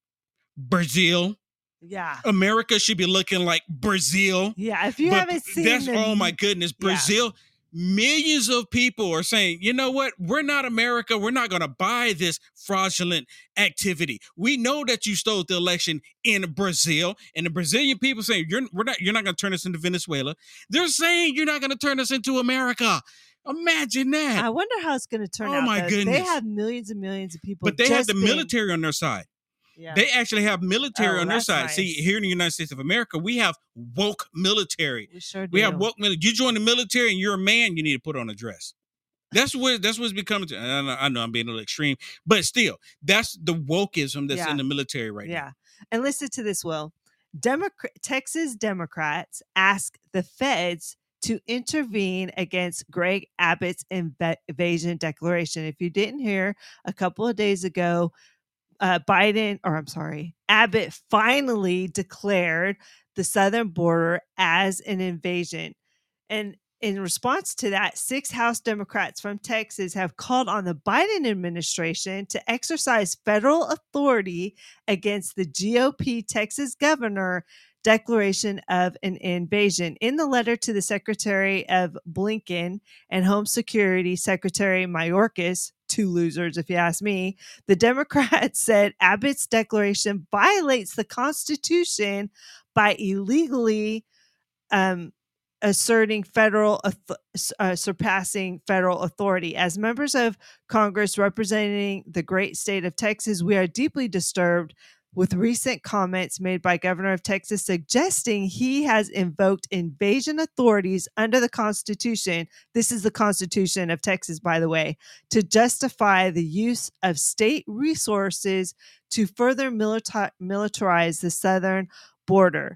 Brazil. Yeah. America should be looking like Brazil. Yeah. If you But haven't seen that's, the, oh my goodness, Yeah. Brazil. Millions of people are saying, you know what? We're not America. We're not going to buy this fraudulent activity. We know that you stole the election in Brazil, and the Brazilian people saying, you're we're not you're not going to turn us into Venezuela. They're saying you're not going to turn us into America. Imagine that. I wonder how it's going to turn Oh, out. my though. goodness. They have millions and millions of people. But they have just the been- military on their side. Yeah. They actually have military Oh, on their that's side. nice. See, here in the United States of America, we have woke military. we sure do. We have woke military. You join the military and you're a man, you need to put on a dress. That's what that's what's becoming. To, I, know, I know I'm being a little extreme, but still, that's the wokeism that's Yeah. in the military right Yeah. now. And listen to this, Will. Democrat Texas Democrats ask the feds to intervene against Greg Abbott's inv- invasion declaration. If you didn't hear, a couple of days ago, uh, Biden, or I'm sorry, Abbott finally declared the southern border as an invasion. And in response to that, six House Democrats from Texas have called on the Biden administration to exercise federal authority against the G O P Texas governor declaration of an invasion. In the letter to the Secretary of Blinken and Home Security Secretary Mayorkas, two losers if you ask me, the Democrats said Abbott's declaration violates the Constitution by illegally um, asserting federal, uh, surpassing federal authority. As members of Congress representing the great state of Texas, we are deeply disturbed with recent comments made by Governor of Texas suggesting he has invoked invasion authorities under the Constitution. This is the Constitution of Texas, by the way, to justify the use of state resources to further milita- militarize the southern border.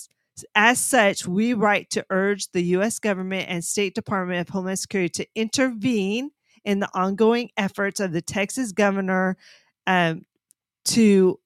As such, we write to urge the U S government and State Department of Homeland Security to intervene in the ongoing efforts of the Texas governor um, to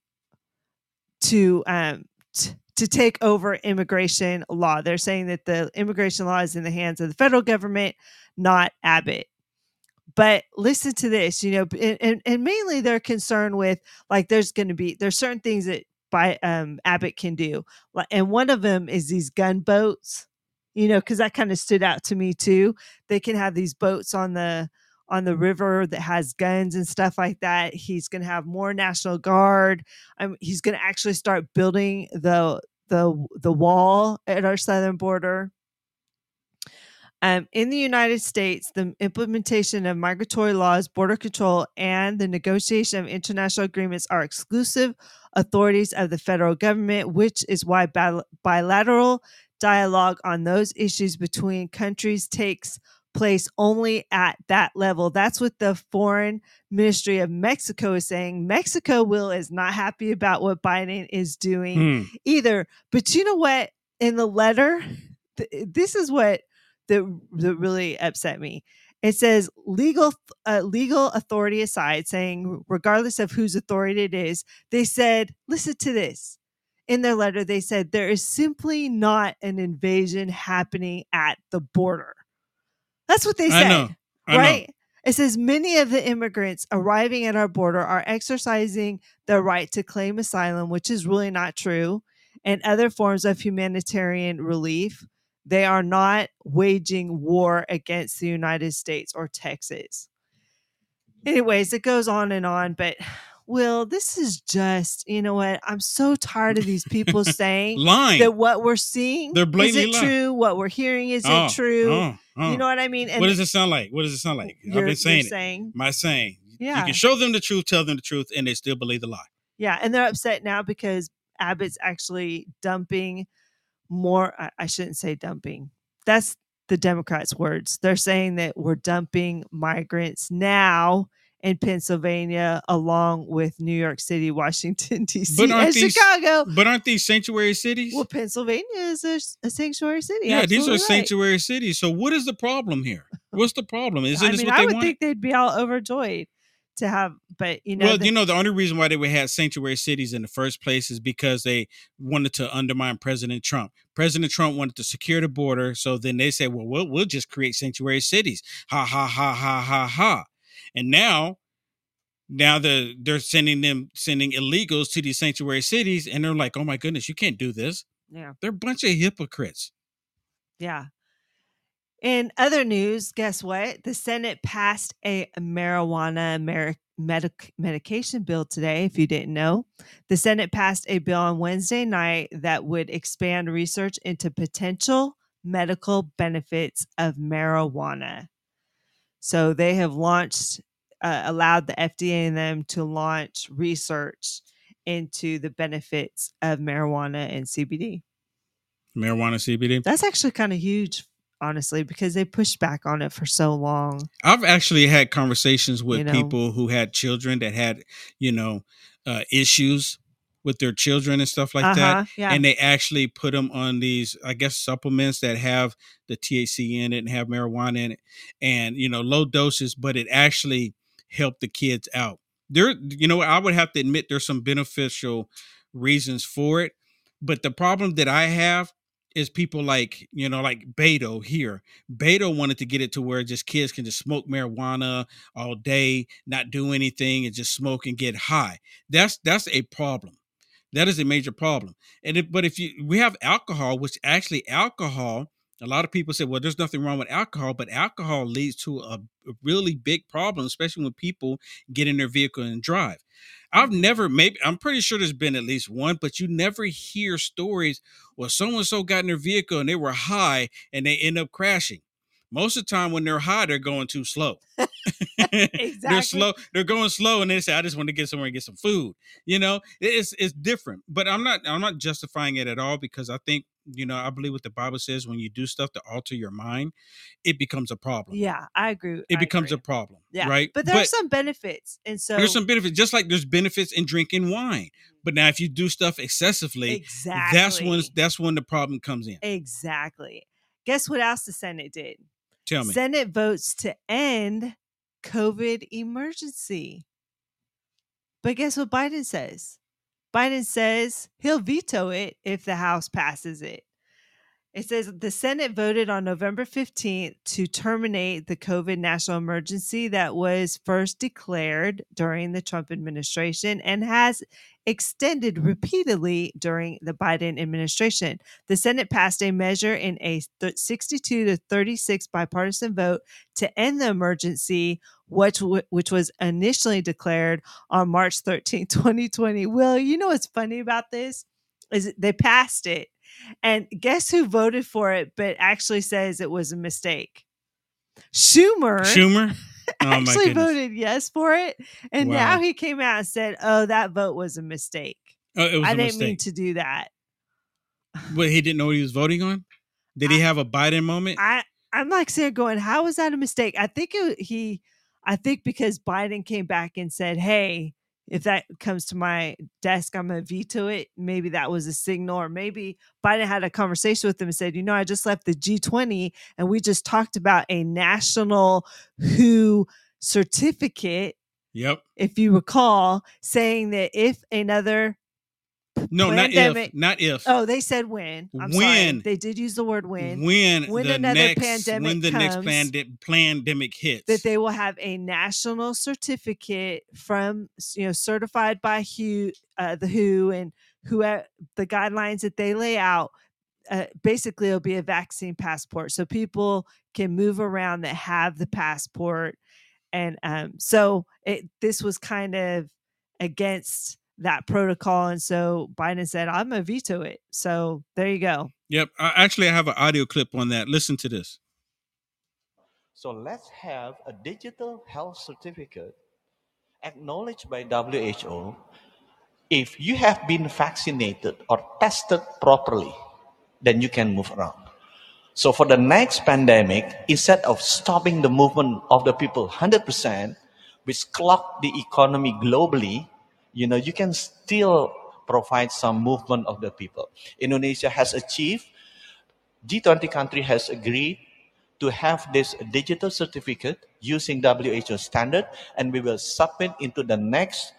to um, t- to take over immigration law. They're saying that the immigration law is in the hands of the federal government, not Abbott. But listen to this, you know, and, and, and mainly they're concerned with, like, there's going to be, there's certain things that by um, Abbott can do. And one of them is these gunboats, you know, because that kind of stood out to me too. They can have these boats on the on the river that has guns and stuff like that. He's going to have more National Guard. Um, he's going to actually start building the the the wall at our southern border. Um, in the United States, the implementation of migratory laws, border control, and the negotiation of international agreements are exclusive authorities of the federal government, which is why bil- bilateral dialogue on those issues between countries takes place only at that level. That's what the Foreign Ministry of Mexico is saying. Mexico, Will, is not happy about what Biden is doing Hmm. either. But you know what? In the letter, th- this is what that, that really upset me. It says legal uh, legal authority aside, saying regardless of whose authority it is, they said, listen to this. In their letter, they said there is simply not an invasion happening at the border. That's what they said, I know. I right? know. It says many of the immigrants arriving at our border are exercising their right to claim asylum, which is really not true, and other forms of humanitarian relief. They are not waging war against the United States or Texas. Anyways, it goes on and on, but Will, this is just, you know what? I'm so tired of these people saying lying. that what we're seeing They're is blatantly it lying. true? What we're hearing is Oh, it true? oh, oh. You know what I mean? And what does it sound like? What does it sound like? I've you're, been saying you're it. saying, My saying. You yeah, can show them the truth, tell them the truth, and they still believe the lie. yeah, and they're upset now because Abbott's actually dumping more. I, I shouldn't say dumping. That's the Democrats' words. They're saying that we're dumping migrants now in Pennsylvania, along with New York City, Washington, D C, and these, Chicago. But aren't these sanctuary cities? Well, Pennsylvania is a, a sanctuary city. Yeah, Absolutely these are right. sanctuary cities. So what is the problem here? What's the problem? Isn't I this mean, what I they would want? think they'd be all overjoyed to have, but you know, well, the, you know, the only reason why they would have sanctuary cities in the first place is because they wanted to undermine President Trump. President Trump wanted to secure the border, so then they said, "Well, we'll we'll just create sanctuary cities." Ha ha ha ha ha ha. And now, now the they're sending them sending illegals to these sanctuary cities, and they're like, "Oh my goodness, you can't do this." yeah, They're a bunch of hypocrites. yeah. In other news, guess what? The Senate passed a marijuana mer- medic- medication bill today, if you didn't know. The Senate passed a bill on Wednesday night that would expand research into potential medical benefits of marijuana. So they have launched, uh, allowed the F D A and them to launch research into the benefits of marijuana and C B D. Marijuana, C B D. That's actually kind of huge, honestly, because they pushed back on it for so long. I've actually had conversations with You know? people who had children that had, you know, uh, issues with their children and stuff like Uh-huh, that. yeah. And they actually put them on these, I guess, supplements that have the T H C in it and have marijuana in it and, you know, low doses, but it actually helped the kids out. There, you know, I would have to admit there's some beneficial reasons for it. But the problem that I have is people like, you know, like Beto here. Beto wanted to get it to where just kids can just smoke marijuana all day, not do anything, and just smoke and get high. That's that's a problem. That is a major problem. And if, but if you we have alcohol, which actually alcohol, a lot of people say, well, there's nothing wrong with alcohol, but alcohol leads to a, a really big problem, especially when people get in their vehicle and drive. I've never, maybe, I'm pretty sure there's been at least one, but you never hear stories where so-and-so got in their vehicle and they were high and they end up crashing. Most of the time when they're high, they're going too slow. Exactly. They're slow. They're going slow, and they say, "I just want to get somewhere and get some food." You know, it's it's different. But I'm not I'm not justifying it at all because I think, you know, I believe what the Bible says: when you do stuff to alter your mind, it becomes a problem. Yeah, I agree. It I becomes agree. a problem. Yeah, right. But there are some benefits, and so there's some benefits, just like there's benefits in drinking wine. But now, if you do stuff excessively, exactly, that's when that's when the problem comes in. Exactly. Guess what else the Senate did? Tell me. Senate votes to end COVID emergency. But guess what Biden says? Biden says he'll veto it if the House passes it. It says the Senate voted on November fifteenth to terminate the COVID national emergency that was first declared during the Trump administration and has extended repeatedly during the Biden administration. The Senate passed a measure in a sixty-two to thirty-six bipartisan vote to end the emergency, which, which was initially declared on March thirteenth, twenty twenty. Will, you know what's funny about this? Is they passed it. And guess who voted for it, but actually says it was a mistake? Schumer. Schumer oh actually voted yes for it. And wow. Now he came out and said, oh, that vote was a mistake. Oh, it was I a didn't mistake. mean to do that. But he didn't know what he was voting on? Did I, he have a Biden moment? I, I'm like sitting going, how was that a mistake? I think it, he, I think because Biden came back and said, hey, if that comes to my desk, I'm going to veto it. Maybe that was a signal, or maybe Biden had a conversation with him and said, you know, I just left the G twenty and we just talked about a national W H O certificate. Yep. If you recall, saying that if another No, pandemic, not if. Not if. Oh, they said when. I'm when. Sorry. They did use the word when. When, when the another next, pandemic when the comes, next pandi- pandemic hits. That they will have a national certificate from, you know, certified by W H O, uh, the W H O and who uh, the guidelines that they lay out. Uh, basically, it'll be a vaccine passport. So people can move around that have the passport. And um, so it, this was kind of against that protocol. And so Biden said, I'm going to veto it. So there you go. Yep. I, actually, I have an audio clip on that. Listen to this. So let's have a digital health certificate acknowledged by W H O if you have been vaccinated or tested properly, then you can move around. So for the next pandemic, instead of stopping the movement of the people one hundred percent, which clogged the economy globally, you know, you can still provide some movement of the people. Indonesia has achieved, G twenty country has agreed to have this digital certificate using W H O standard, and we will submit into the next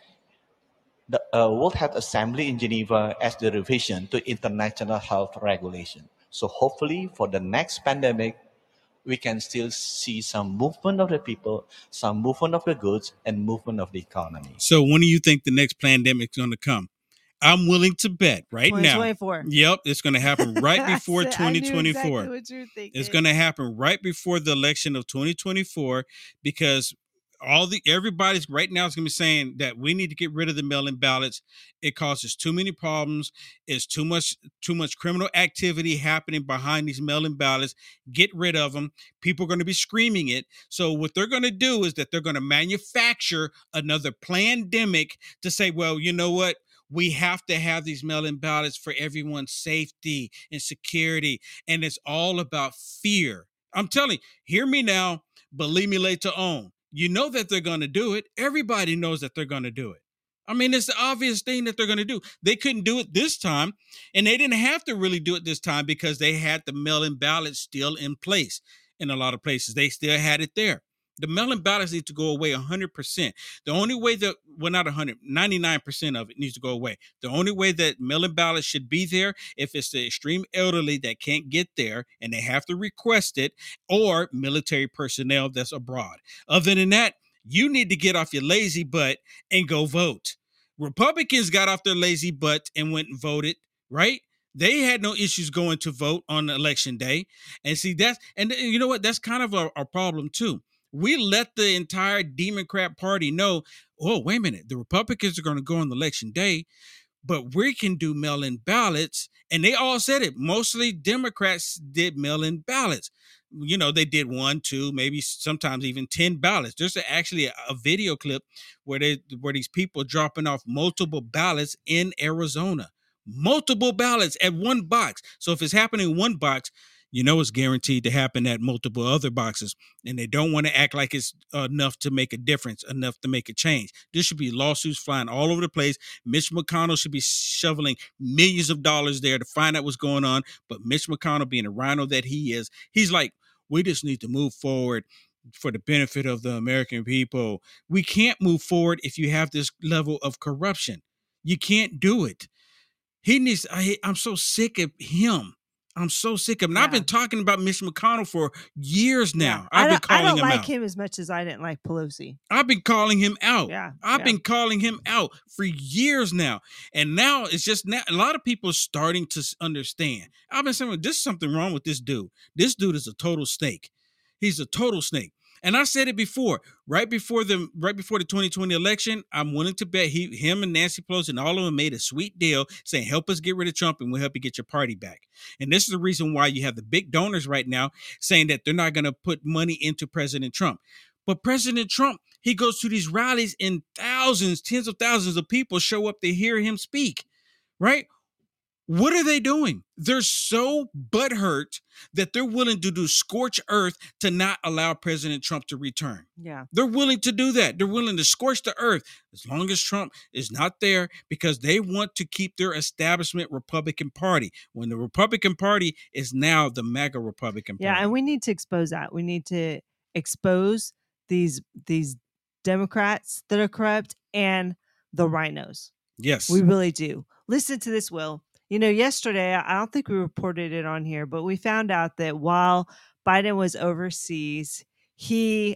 the uh, World Health Assembly in Geneva as the revision to international health regulation. So hopefully for the next pandemic, we can still see some movement of the people, some movement of the goods, and movement of the economy. So when do you think the next pandemic is going to come? I'm willing to bet right now. twenty twenty-four. Yep, it's going to happen right before I said- I twenty knew twenty-four. exactly what you were thinking. It's going to happen right before the election of twenty twenty-four, because all the everybody's right now is going to be saying that we need to get rid of the mail-in ballots. It causes too many problems. It's too much too much criminal activity happening behind these mail-in ballots. Get rid of them. People are going to be screaming it. So what they're going to do is that they're going to manufacture another pandemic to say, well, you know what? We have to have these mail-in ballots for everyone's safety and security. And it's all about fear. I'm telling you, hear me now, believe me later on. You know that they're going to do it. Everybody knows that they're going to do it. I mean, it's the obvious thing that they're going to do. They couldn't do it this time, and they didn't have to really do it this time because they had the mail-in ballots still in place in a lot of places. They still had it there. The mail-in ballots need to go away one hundred percent. The only way that, well, not one hundred, ninety-nine percent of it needs to go away. The only way that mail-in ballots should be there if it's the extreme elderly that can't get there and they have to request it, or military personnel that's abroad. Other than that, you need to get off your lazy butt and go vote. Republicans got off their lazy butt and went and voted, right? They had no issues going to vote on election day. And see, that's, and you know what? That's kind of a, a problem too. We let the entire Democrat Party know, oh, wait a minute, the Republicans are going to go on election day, but we can do mail-in ballots. And they all said it. Mostly Democrats did mail-in ballots. You know, they did one, two, maybe sometimes even ten ballots. There's actually a, a video clip where they where these people dropping off multiple ballots in Arizona. Multiple ballots at one box. So if it's happening in one box, you know it's guaranteed to happen at multiple other boxes. And they don't want to act like it's enough to make a difference, enough to make a change. There should be lawsuits flying all over the place. Mitch McConnell should be shoveling millions of dollars there to find out what's going on. But Mitch McConnell, being a rhino that he is, he's like, we just need to move forward for the benefit of the American people. We can't move forward if you have this level of corruption. You can't do it. He needs, I, I'm so sick of him. I'm so sick of him. And Yeah. I've been talking about Mitch McConnell for years now. I I've been don't, I calling don't him like out. him as much as I didn't like Pelosi. I've been calling him out. Yeah, I've yeah. been calling him out for years now. And now it's just now a lot of people are starting to s- understand. I've been saying, there's something wrong with this dude. This dude is a total snake. He's a total snake. And I said it before, right before the right before the twenty twenty election, I'm willing to bet he, him and Nancy Pelosi and all of them made a sweet deal saying, help us get rid of Trump and we'll help you get your party back. And this is the reason why you have the big donors right now saying that they're not going to put money into President Trump. But President Trump, he goes to these rallies and thousands, tens of thousands of people show up to hear him speak, right? What are they doing? They're so butthurt that they're willing to do scorch earth to not allow President Trump to return. Yeah. They're willing to do that. They're willing to scorch the earth as long as Trump is not there because they want to keep their establishment Republican Party when the Republican Party is now the MAGA Republican Party. Yeah, and we need to expose that. We need to expose these these Democrats that are corrupt and the rhinos. Yes. We really do. Listen to this, Will. You know, yesterday, I don't think we reported it on here, but we found out that while Biden was overseas, he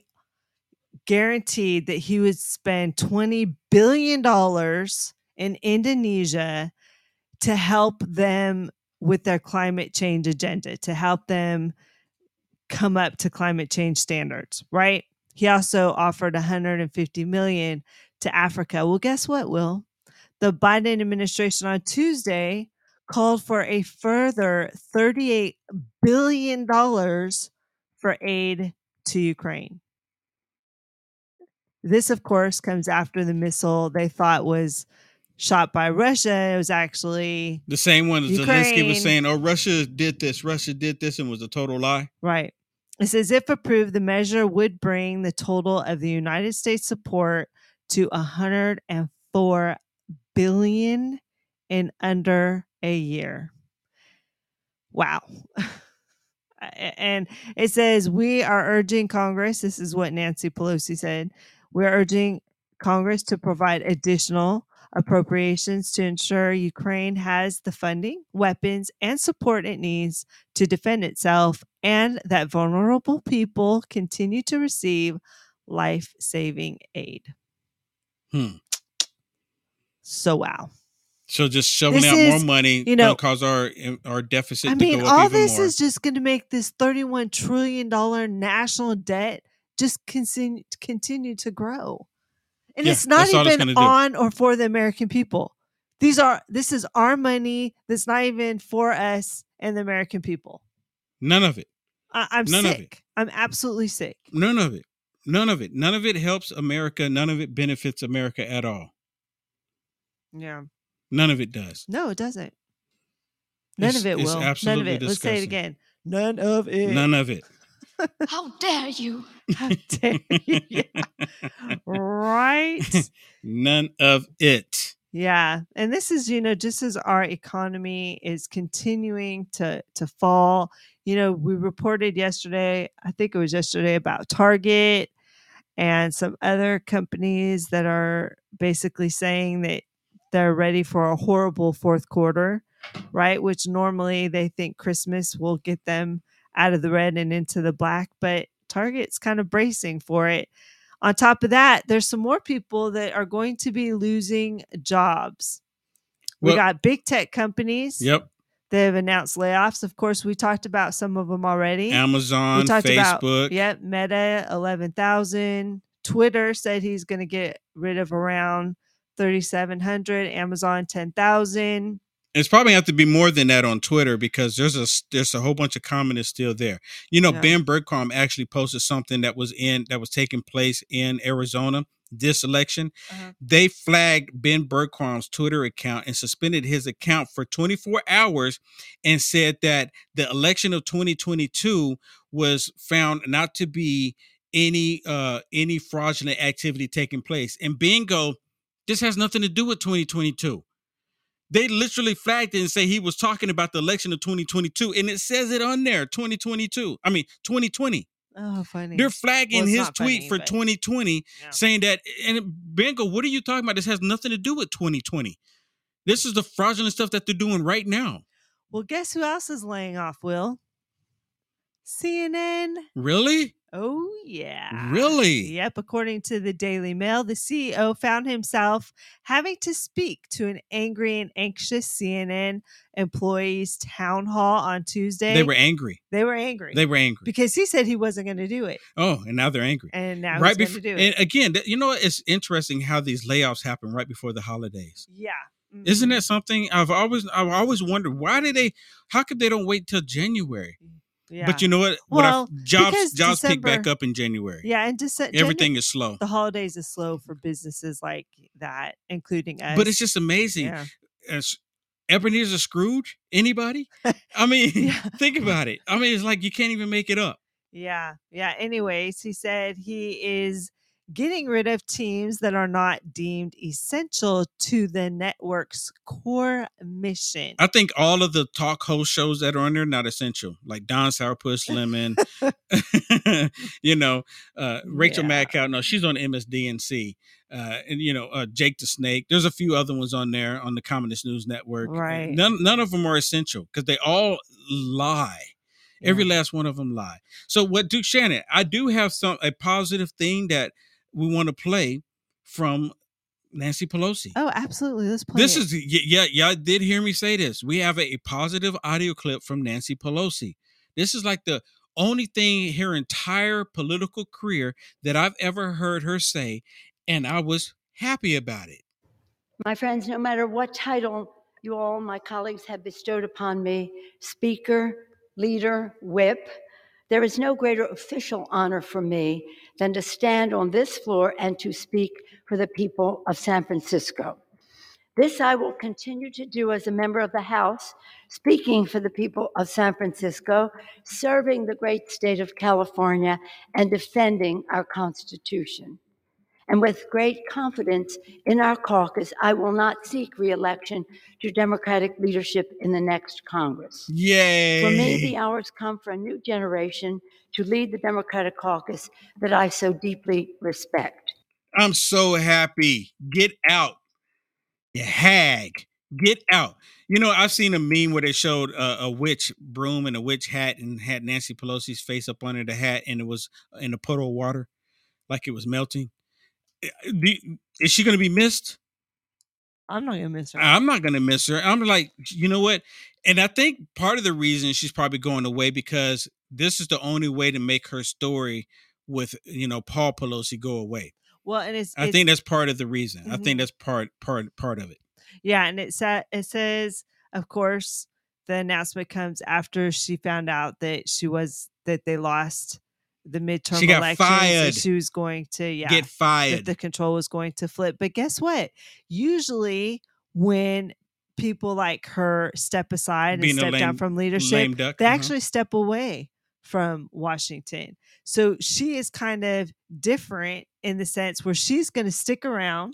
guaranteed that he would spend twenty billion dollars in Indonesia to help them with their climate change agenda, to help them come up to climate change standards, right? He also offered one hundred fifty million dollars to Africa. Well, guess what, Will? The Biden administration on Tuesday called for a further thirty-eight billion dollars for aid to Ukraine. This, of course, comes after the missile they thought was shot by Russia. It was actually the same one as Ukraine. Zelensky was saying, oh, Russia did this, Russia did this, and was a total lie. Right. It says, if approved, the measure would bring the total of the United States support to one hundred four billion dollars in under a year. Wow. And it says, we are urging Congress, this is what Nancy Pelosi said, we're urging Congress to provide additional appropriations to ensure Ukraine has the funding, weapons, and support it needs to defend itself, and that vulnerable people continue to receive life-saving aid. Hmm. So, wow. So just shoveling This out is, more money, you know, cause our our deficit I to mean, go up all even this more. is just going to make this thirty-one trillion dollars national debt just continue, continue to grow. And Yeah, it's not that's all it's even gonna do. on or for the American people. These are this is our money that's not even for us and the American people. None of it. I, I'm None of it. sick. I'm absolutely sick. None of it. None of it. None of it helps America. None of it benefits America at all. Yeah. None of it does. No, it doesnn't. None It's- of it it's will. None of absolutely it. Let's say it disgusting. again. None of it. None of it. How dare you? How dare you? Yeah. Right? None of it. Yeah. And this is, you know, just as our economy is continuing to to fall. You know, we reported yesterday, I think it was yesterday, about Target and some other companies that are basically saying that they're ready for a horrible fourth quarter, right? Which normally they think Christmas will get them out of the red and into the black, but Target's kind of bracing for it. On top of that, there's some more people that are going to be losing jobs. We Well- got big tech companies. Yep. That have announced layoffs. Of course, we talked about some of them already. Amazon, we talked Facebook. About, yep, Meta, eleven thousand. Twitter said he's going to get rid of around thirty-seven hundred. Amazon, ten thousand. It's probably have to be more than that on Twitter because there's a there's a whole bunch of communists still there. You know, Yeah. Ben Bergquam actually posted something that was in that was taking place in Arizona this election. Uh-huh. They flagged Ben Bergquam's Twitter account and suspended his account for twenty-four hours and said that the election of twenty twenty-two was found not to be any uh any fraudulent activity taking place. And bingo, this has nothing to do with twenty twenty-two. They literally flagged it and say he was talking about the election of twenty twenty-two, and it says it on there, twenty twenty-two. I mean, twenty twenty. Oh, funny. They're flagging Well, it's his not tweet funny, for but- twenty twenty, Yeah. saying that, and Bengo, what are you talking about? This has nothing to do with twenty twenty. This is the fraudulent stuff that they're doing right now. Well, guess who else is laying off, Will? C N N. Really? Oh, yeah. Really? Yep. According to the Daily Mail, the C E O found himself having to speak to an angry and anxious C N N employees town hall on Tuesday. They were angry. They were angry. They were angry. because he said he wasn't going to do it. Oh, and now they're angry. And now right he's going to before, do it. and again, th- you know, what? It's interesting how these layoffs happen right before the holidays. Yeah. Isn't Mhm. that something? I've always, I've always wondered why did they? How could they don't wait till January? Yeah. But you know what? What I- Well, jobs because jobs pick back December- up in January. Yeah. And just Everything is slow. the holidays is slow for businesses like that, including us. But it's just amazing. Yeah. As Ebenezer Scrooge, anybody? I mean, Yeah. think about it. I mean, it's like you can't even make it up. Yeah. Yeah. Anyways, he said he is getting rid of teams that are not deemed essential to the network's core mission. I think all of the talk host shows that are on there not essential, like Don Sourpuss Lemon, you know, uh, Rachel Yeah. Madcow. No, she's on M S D N C, uh, and you know, uh, Jake the Snake. There's a few other ones on there on the Communist News Network. Right. None, none of them are essential because they all lie. Every last one of them lie. So what, Duke Shannon? I do have some a positive thing that we want to play from Nancy Pelosi. Oh, absolutely. Let's play. This it. is y- yeah, y'all did hear me say this. We have a, a positive audio clip from Nancy Pelosi. This is like the only thing her entire political career that I've ever heard her say, and I was happy about it. My friends, no matter what title you all, my colleagues, have bestowed upon me, speaker, leader, whip, there is no greater official honor for me than to stand on this floor and to speak for the people of San Francisco. This I will continue to do as a member of the House, speaking for the people of San Francisco, serving the great state of California, and defending our Constitution. And with great confidence in our caucus, I will not seek re-election to Democratic leadership in the next Congress. Yay! For me, the hours come for a new generation to lead the Democratic caucus that I so deeply respect. I'm so happy. Get out, you hag. Get out. You know, I've seen a meme where they showed a, a witch broom and a witch hat and had Nancy Pelosi's face up under the hat, and it was in a puddle of water, like it was melting. Is she going to be missed? I'm not going to miss her. I'm not going to miss her. I'm like, you know what? And I think part of the reason she's probably going away because this is the only way to make her story with, you know, Paul Pelosi go away. Well, and it's, I it's, think that's part of the reason. Mm-hmm. I think that's part, part, part of it. Yeah. And it, sa- it says, of course, the announcement comes after she found out that she was, that they lost the midterm she got elections. fired. She was going to yeah, get fired. That the control was going to flip. But guess what? Usually when people like her step aside Being and step lame, down from leadership, duck, they uh-huh. actually step away from Washington. So she is kind of different in the sense where she's going to stick around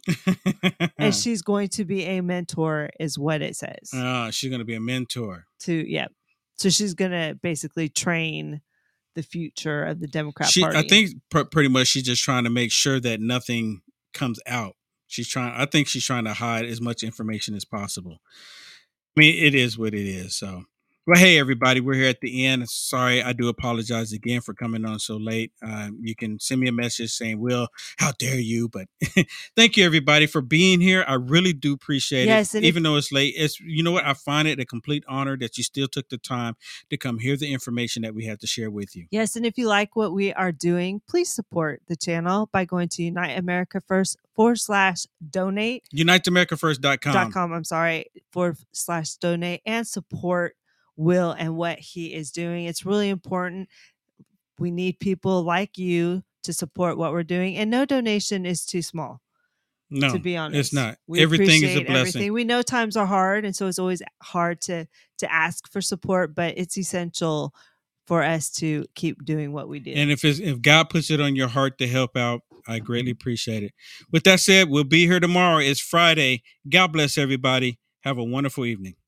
and she's going to be a mentor is what it says. Oh, she's going to be a mentor. To, yeah. So she's going to basically train the future of the Democrat she, Party. I think pr- pretty much she's just trying to make sure that nothing comes out. She's trying, I think she's trying to hide as much information as possible. I mean, it is what it is. So, well, hey, everybody, we're here at the end. Sorry, I do apologize again for coming on so late. Uh, you can send me a message saying, Will, how dare you? But thank you, everybody, for being here. I really do appreciate yes, it. Even if- though it's late, it's, you know what? I find it a complete honor that you still took the time to come hear the information that we have to share with you. Yes, and if you like what we are doing, please support the channel by going to Unite America First forward slash donate. Unite America First dot com. Dot com, I'm sorry, forward slash donate and support Will and what he is doing. It's really important. We need people like you to support what we're doing, and no donation is too small. No, to be honest, it's not. We Everything is a blessing. Everything. We know times are hard, and so it's always hard to to ask for support, but it's essential for us to keep doing what we do. And if it's, if God puts it on your heart to help out, I greatly appreciate it. With that said, we'll be here tomorrow. It's Friday. God bless everybody. Have a wonderful evening.